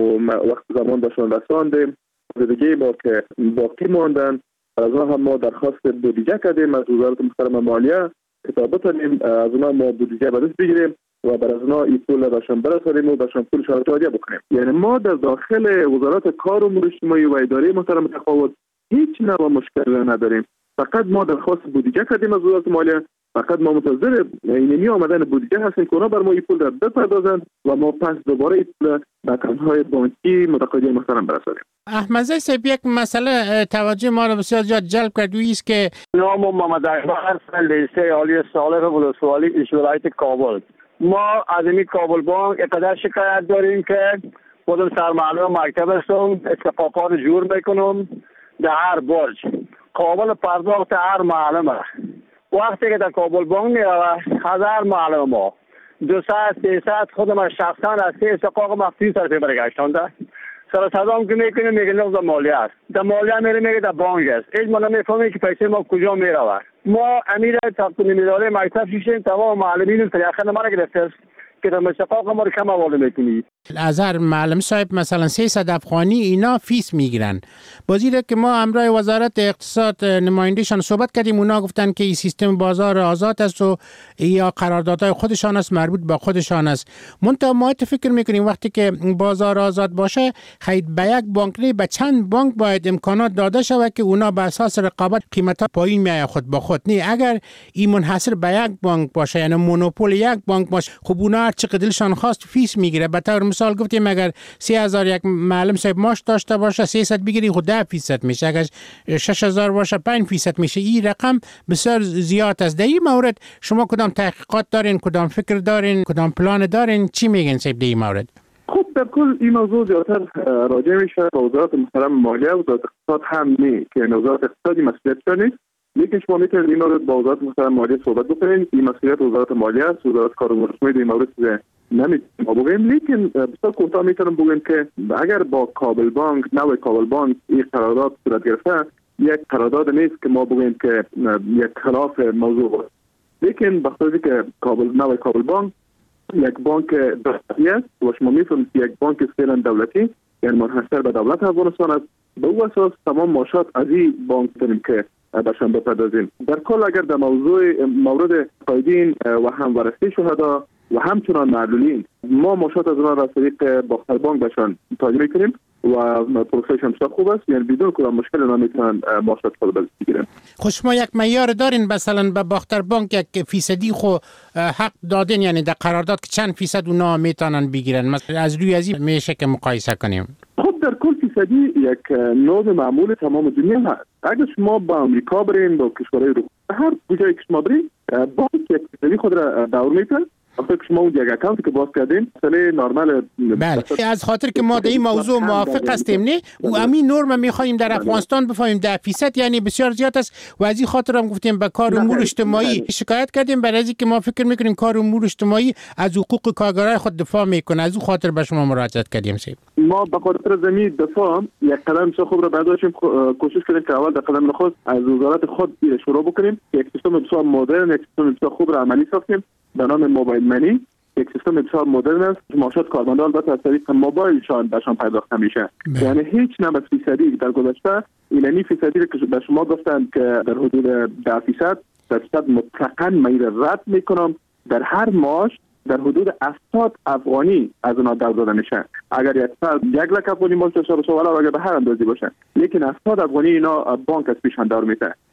وقت زمان بهشان رساندیم. دیگه با که باقی ماندن از اونها هم ما درخواست بودجه کردیم از وزارت محترم مالیه که تا بتونیم از اونها ما بودجه به دست بگیریم و بر از اونا این پول برشان برسانیم و برشان پولشان تادیه بکنیم. یعنی ما در داخل وزارت کار و امور اجتماعی و اداره محترم تفاوت هیچ نوع مشکل نداریم. فقط ما درخواست بودجه کردیم از وزارت مالیه، فقط ما منتظر اینمی آمدن بودجه هستیم که اونا بر ما این پول را بپردازند و ما پس دوباره این پول به اکانت‌های بانکی متقاعدین محترم برسانیم. احمدزی صاحب، یک مسئله توجه ما را بسیار زیاد جلب کرد و است که نام محمد اکبر هستم، لیسه عالی صالح ولسوالی از ولایت کابل. ما از این کابل بانک اقدر شکایت داریم که خودم سرمعلم مکتب هستم، استفاقات جور میکنم در هر برج قابل پرداخت هر معلم. وقتی که در کابل بانک میروه هزار معلم ما دو ساعت سه ساعت خودم شخصا از سه استفاق مفتوی سر پیبر گشتانده سر صدام که میکنیم میگه نقض مالیه است، در مالیه میره میگه در بانک است. ایش ما نمیفهمیم که پیسه ما کجا میروه. ما امیر تقدیم اداره مکتب شیشیم تمام معلمین تریاخه ما نگرفته که در مستقاق ما رو کم حواله میکنی. از هر معلم صاحب مثلا سیصد افغانی اینا فیس میگیرن. بازی که ما امرای وزارت اقتصاد نمایندهشان صحبت کردیم، اونا گفتن که این سیستم بازار آزاد است و یا قراردادهای خودشان است، مربوط به خودشان است. منتها ما فکر میکنیم وقتی که بازار آزاد باشه خید به یک بانک نه به چند بانک باید امکانات داده شود که اونا بر اساس رقابت قیمتا پایین میاد خود به خود. نه اگر این منحصر به یک بانک باشه، یعنی مونوپول یک بانک باشه، خب اونا هر چقدر دلشان خواست فیس میگیره. به طور مثال گفتیم اگر سه هزار یک معلم صاحب ماش داشته باشه سیصد بگیری خود ده فیصد میشه، اگر شش هزار باشه پنج فیصد میشه. این رقم بسیار زیاد است. در این مورد شما کدام تحقیقات دارین، کدام فکر دارین، کدام پلان دارین، چی میگن صاحب در این مورد؟ خب در کل این موضوع زیادتر راجع میشه به وزارت محترم مالیه و وزارت اقتصاد هم نه که وزارت اقتصادی مسئولیت نیست. لیکن شما میتونید این مورد با وزارت محترم مالیه صحبت بکنید. این مسئولیت وزارت مالیه است، وزارت کار و امور اجتماعی این مورد نمیتونیم ما بگیم. لیکن بسیار کوتاه میتونم بگم که اگر با کابل بانک نوع کابل بانک این قرارداد صورت گرفته، یک قرارداد نیست که ما بگیم که یک خلاف موضوع بود. لیکن بخاطر که کابل نوع کابل بانک یک بانک دولتی است و شما میفهمید یک بانک فعلا دولتی یعنی منحصر به دولت افغانستان است، به او اساس تمام معاشات از این بانک داریم که برشان بپردازیم. در کل اگر در موضوع مورد قایدین و هم ورثه شهدا و همچنان معلولین ما معاشات از اونها را از طریق باختر بانک بهشان تادیه میکنیم و پروسهش هم خوب است، یعنی بدون کدام مشکل اونا میتونن معاشات خود بلد بگیرن. خب شما یک معیار دارین مثلا به باختر بانک یک فیصدی خو حق دادین، یعنی در قرارداد که چند فیصد اونا میتونن بگیرن؟ مثلا از روی از این میشه که مقایسه کنیم. خب در کل فیصدی یک نوع معمول تمام دنیا هست. اگر شما با امریکا برین، با کشورهای رو هر کجایی که شما برین بانک یک فیصدی خود را دور میتن. وقتی که شما اون یک اکانتی که باز کردین مثلا نرمال. بله از خاطر که ما در این موضوع موافق هستیم نه و همین نرم میخوایم در افغانستان بفهمیم ده فیصد یعنی بسیار زیاد است و از این خاطر هم گفتیم به کار امور اجتماعی شکایت کردیم، برای اینکه ما فکر میکنیم کار امور اجتماعی از حقوق کارگرای خود دفاع میکنه. از اون خاطر به شما مراجعت کردیم. سید ما به خاطر زمین دفاع یک قدم چه خوب را برداشتیم، کوشش کردیم که اول در قدم نخست از وزارت خود شروع بکنیم، یک سیستم بسیار مدرن، یک سیستم بسیار خوب را عملی ساختیم به نام موبایل منی. یک سیستم بسیار مدرن است. معاشات کارمندان البته از طریق موبایلشان بهشان پرداخت میشه. یعنی هیچ نمه فیصدی در گذشته اینمی فیصدی که به شما گفتند که در حدود ده فیصد درصد مطلقاً من رد میکنم. در هر ماش در حدود هفتاد افغانی از اونها دور داده میشه. اگر یک فرد یک لک افغانی ماش داشته باشه ولی اگر به هر اندازی باشه، لیکن هفتاد افغانی اینا بانک از پیشان دور میده.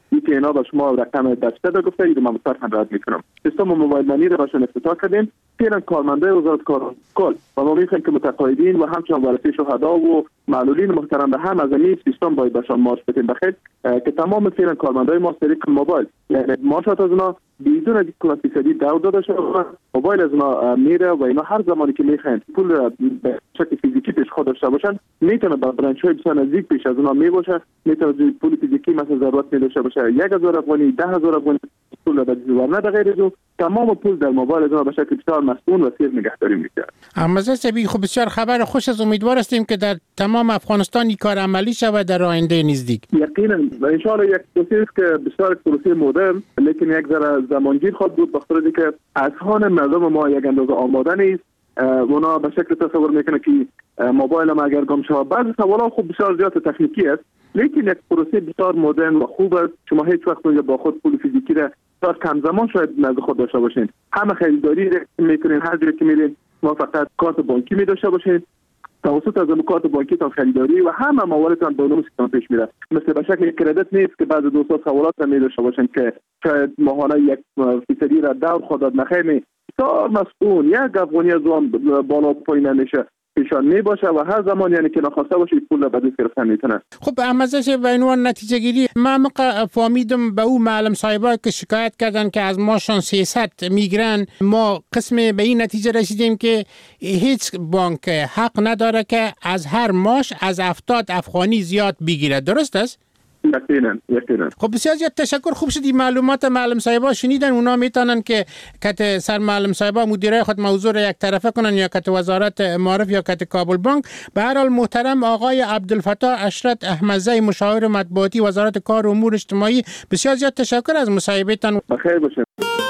یکی اینا به شما رقم بسته ده گفته ایده من هم رد میکنم. سیستم موبایل منی رو باشن افتتاح کردیم. فعلا کارمنده وزارت کار کل و ما میخوایم که متقاعدین و همچنان ورثه شهدا و معلولین محترم به هم از این سیستم باید باشن مارش بدیم بخیر که تمام فعلا کارمندای ما طریق موبایل یعنی مارشات از اونا بدون از یک فیصدی دو داده شده موبایل از اونا میره و اینا هر زمانی که میخواین پول به شکل فیزیکی پیش خود داشته باشن میتونه با برنچ های بسیار نزدیک پیش از اونا میباشه میتونه پول فیزیکی مثلا ضرورت میداشته باشه یک هزار افغانی ده هزار افغانی پول به دیوار نه غیر از تمام پول در موبایل از اونا به شکل بسیار مسئول و سیر نگهداری میشه. اما زبی خب بسیار خبر خوش از امیدوار هستیم که در تمام افغانستان این کار عملی شود در آینده نزدیک. یقینا و ان شاء الله یک پروسه که بسیار پروسه مدرن لیکن یک ذره زمانگیر خواهد بود به خاطر اینکه اذهان مردم ما یک اندازه آماده نیست. اونا به شکل تصور میکنه که موبایل ما اگر گم شود بعضی سوالا خوب بسیار زیاد تکنیکی است لیکن یک پروسه بسیار مدرن و خوب است. شما هیچ وقت با خود پول فیزیکی را تا کم زمان شاید نزد خود داشته باشین. همه خریداری میکنین هر جایی که میرین ما فقط کارت بانکی می داشته باشین توسط از کارت بانکی تا خریداری و همه مواردتان با اون سیستم پیش میره. مثل به شکل کردیت نیست که بعد دوستان سوالات را می داشته باشین که شاید ماهانه یک فیصدی را دور خودت نخیر بسیار مسئول یک افغانی از اون بالا پایین نمیشه پیشان می باشه و هر زمان یعنی که نخواسته باشه پول را بدید گرفتن میتونه. خب احمدزش و عنوان نتیجه گیری من فهمیدم به او معلم صاحبا که شکایت کردن که از ماشون سیصد میگیرن ما قسم به این نتیجه رسیدیم که هیچ بانک حق نداره که از هر ماش از هفتاد افغانی زیاد بگیره. درست است؟ یقینا یقینا. خب بسیار زیاد تشکر. خوب شدی معلومات معلم صاحبا شنیدن. اونا میتونن که کت سر معلم صاحبا مدیرای خود موضوع را یک طرفه کنن یا کت وزارت معارف یا کت کابل بانک. به هر حال محترم آقای عبدالفتاح اشرت احمدزی مشاور مطبوعاتی وزارت کار و امور اجتماعی بسیار زیاد تشکر از مصاحبهتان. بخیر باشید.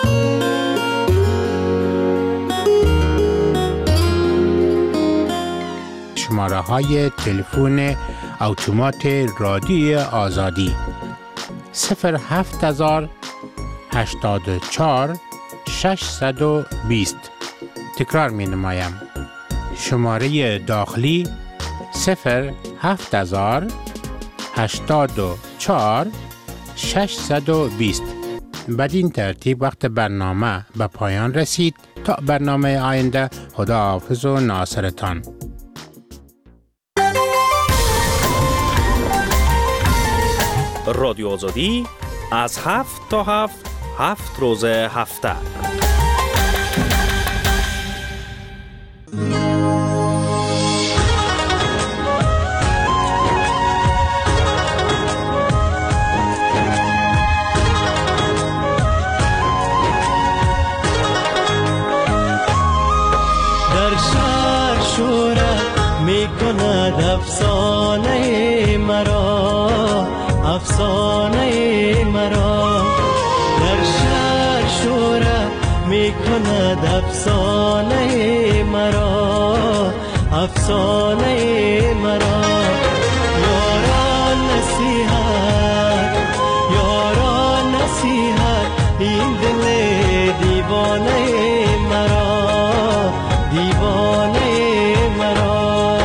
شماره های تلفن اتومات رادیو آزادی صفر هفت هزار هشتاد و چهار ششصد و بیست. تکرار می نمایم. شماره داخلی صفر هفت هزار هشتاد و چهار ششصد و بیست. بدین ترتیب وقت برنامه به پایان رسید. تا برنامه آینده خداحافظ و ناصرتان. رادیو آزادی از هفت تا هفت هفت روز هفته. در شهر شورت میکند افسانه مرا افسانه مرا در شهر شورت میکند افسانه مرا افسانه مرا یاران نصیحت یاران نصیحت این دل دیوانه مرا دیوانه مرا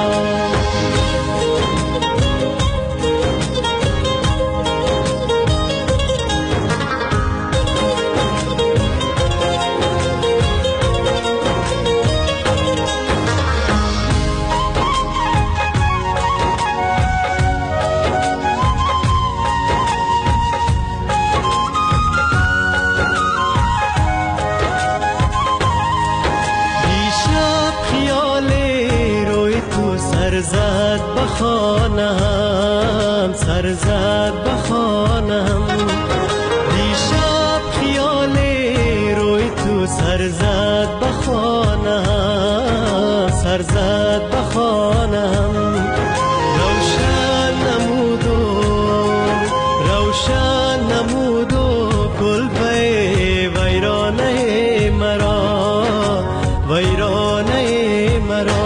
سرزد بخانم سرزد بخانم دیشب خیال روی تو سرزد بخانم سرزد بخانم روشن نمودو روشن نمودو گل به ویرانه مرا ویرانه مرا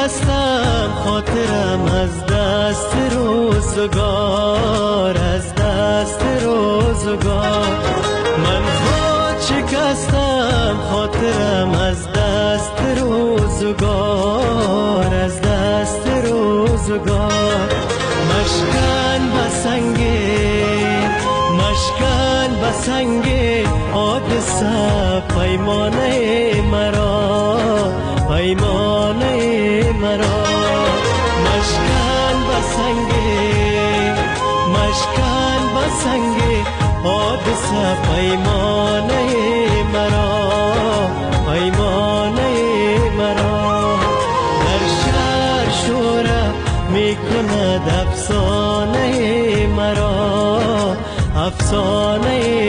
شکستم خاطرم از دست روزگار، از دست روزگار. من خود شکستم خاطرم از دست روزگار، از دست روزگار. مشکن بسنگه مشکن بسنگه حادثه پیمانه مرا، پیمانه مرا. مشکن بسنگه مشکن بسنگه حادثه پیمانه مرا، پیمانه مرا. در شهر شوره میکند افسانه مرا، افسانه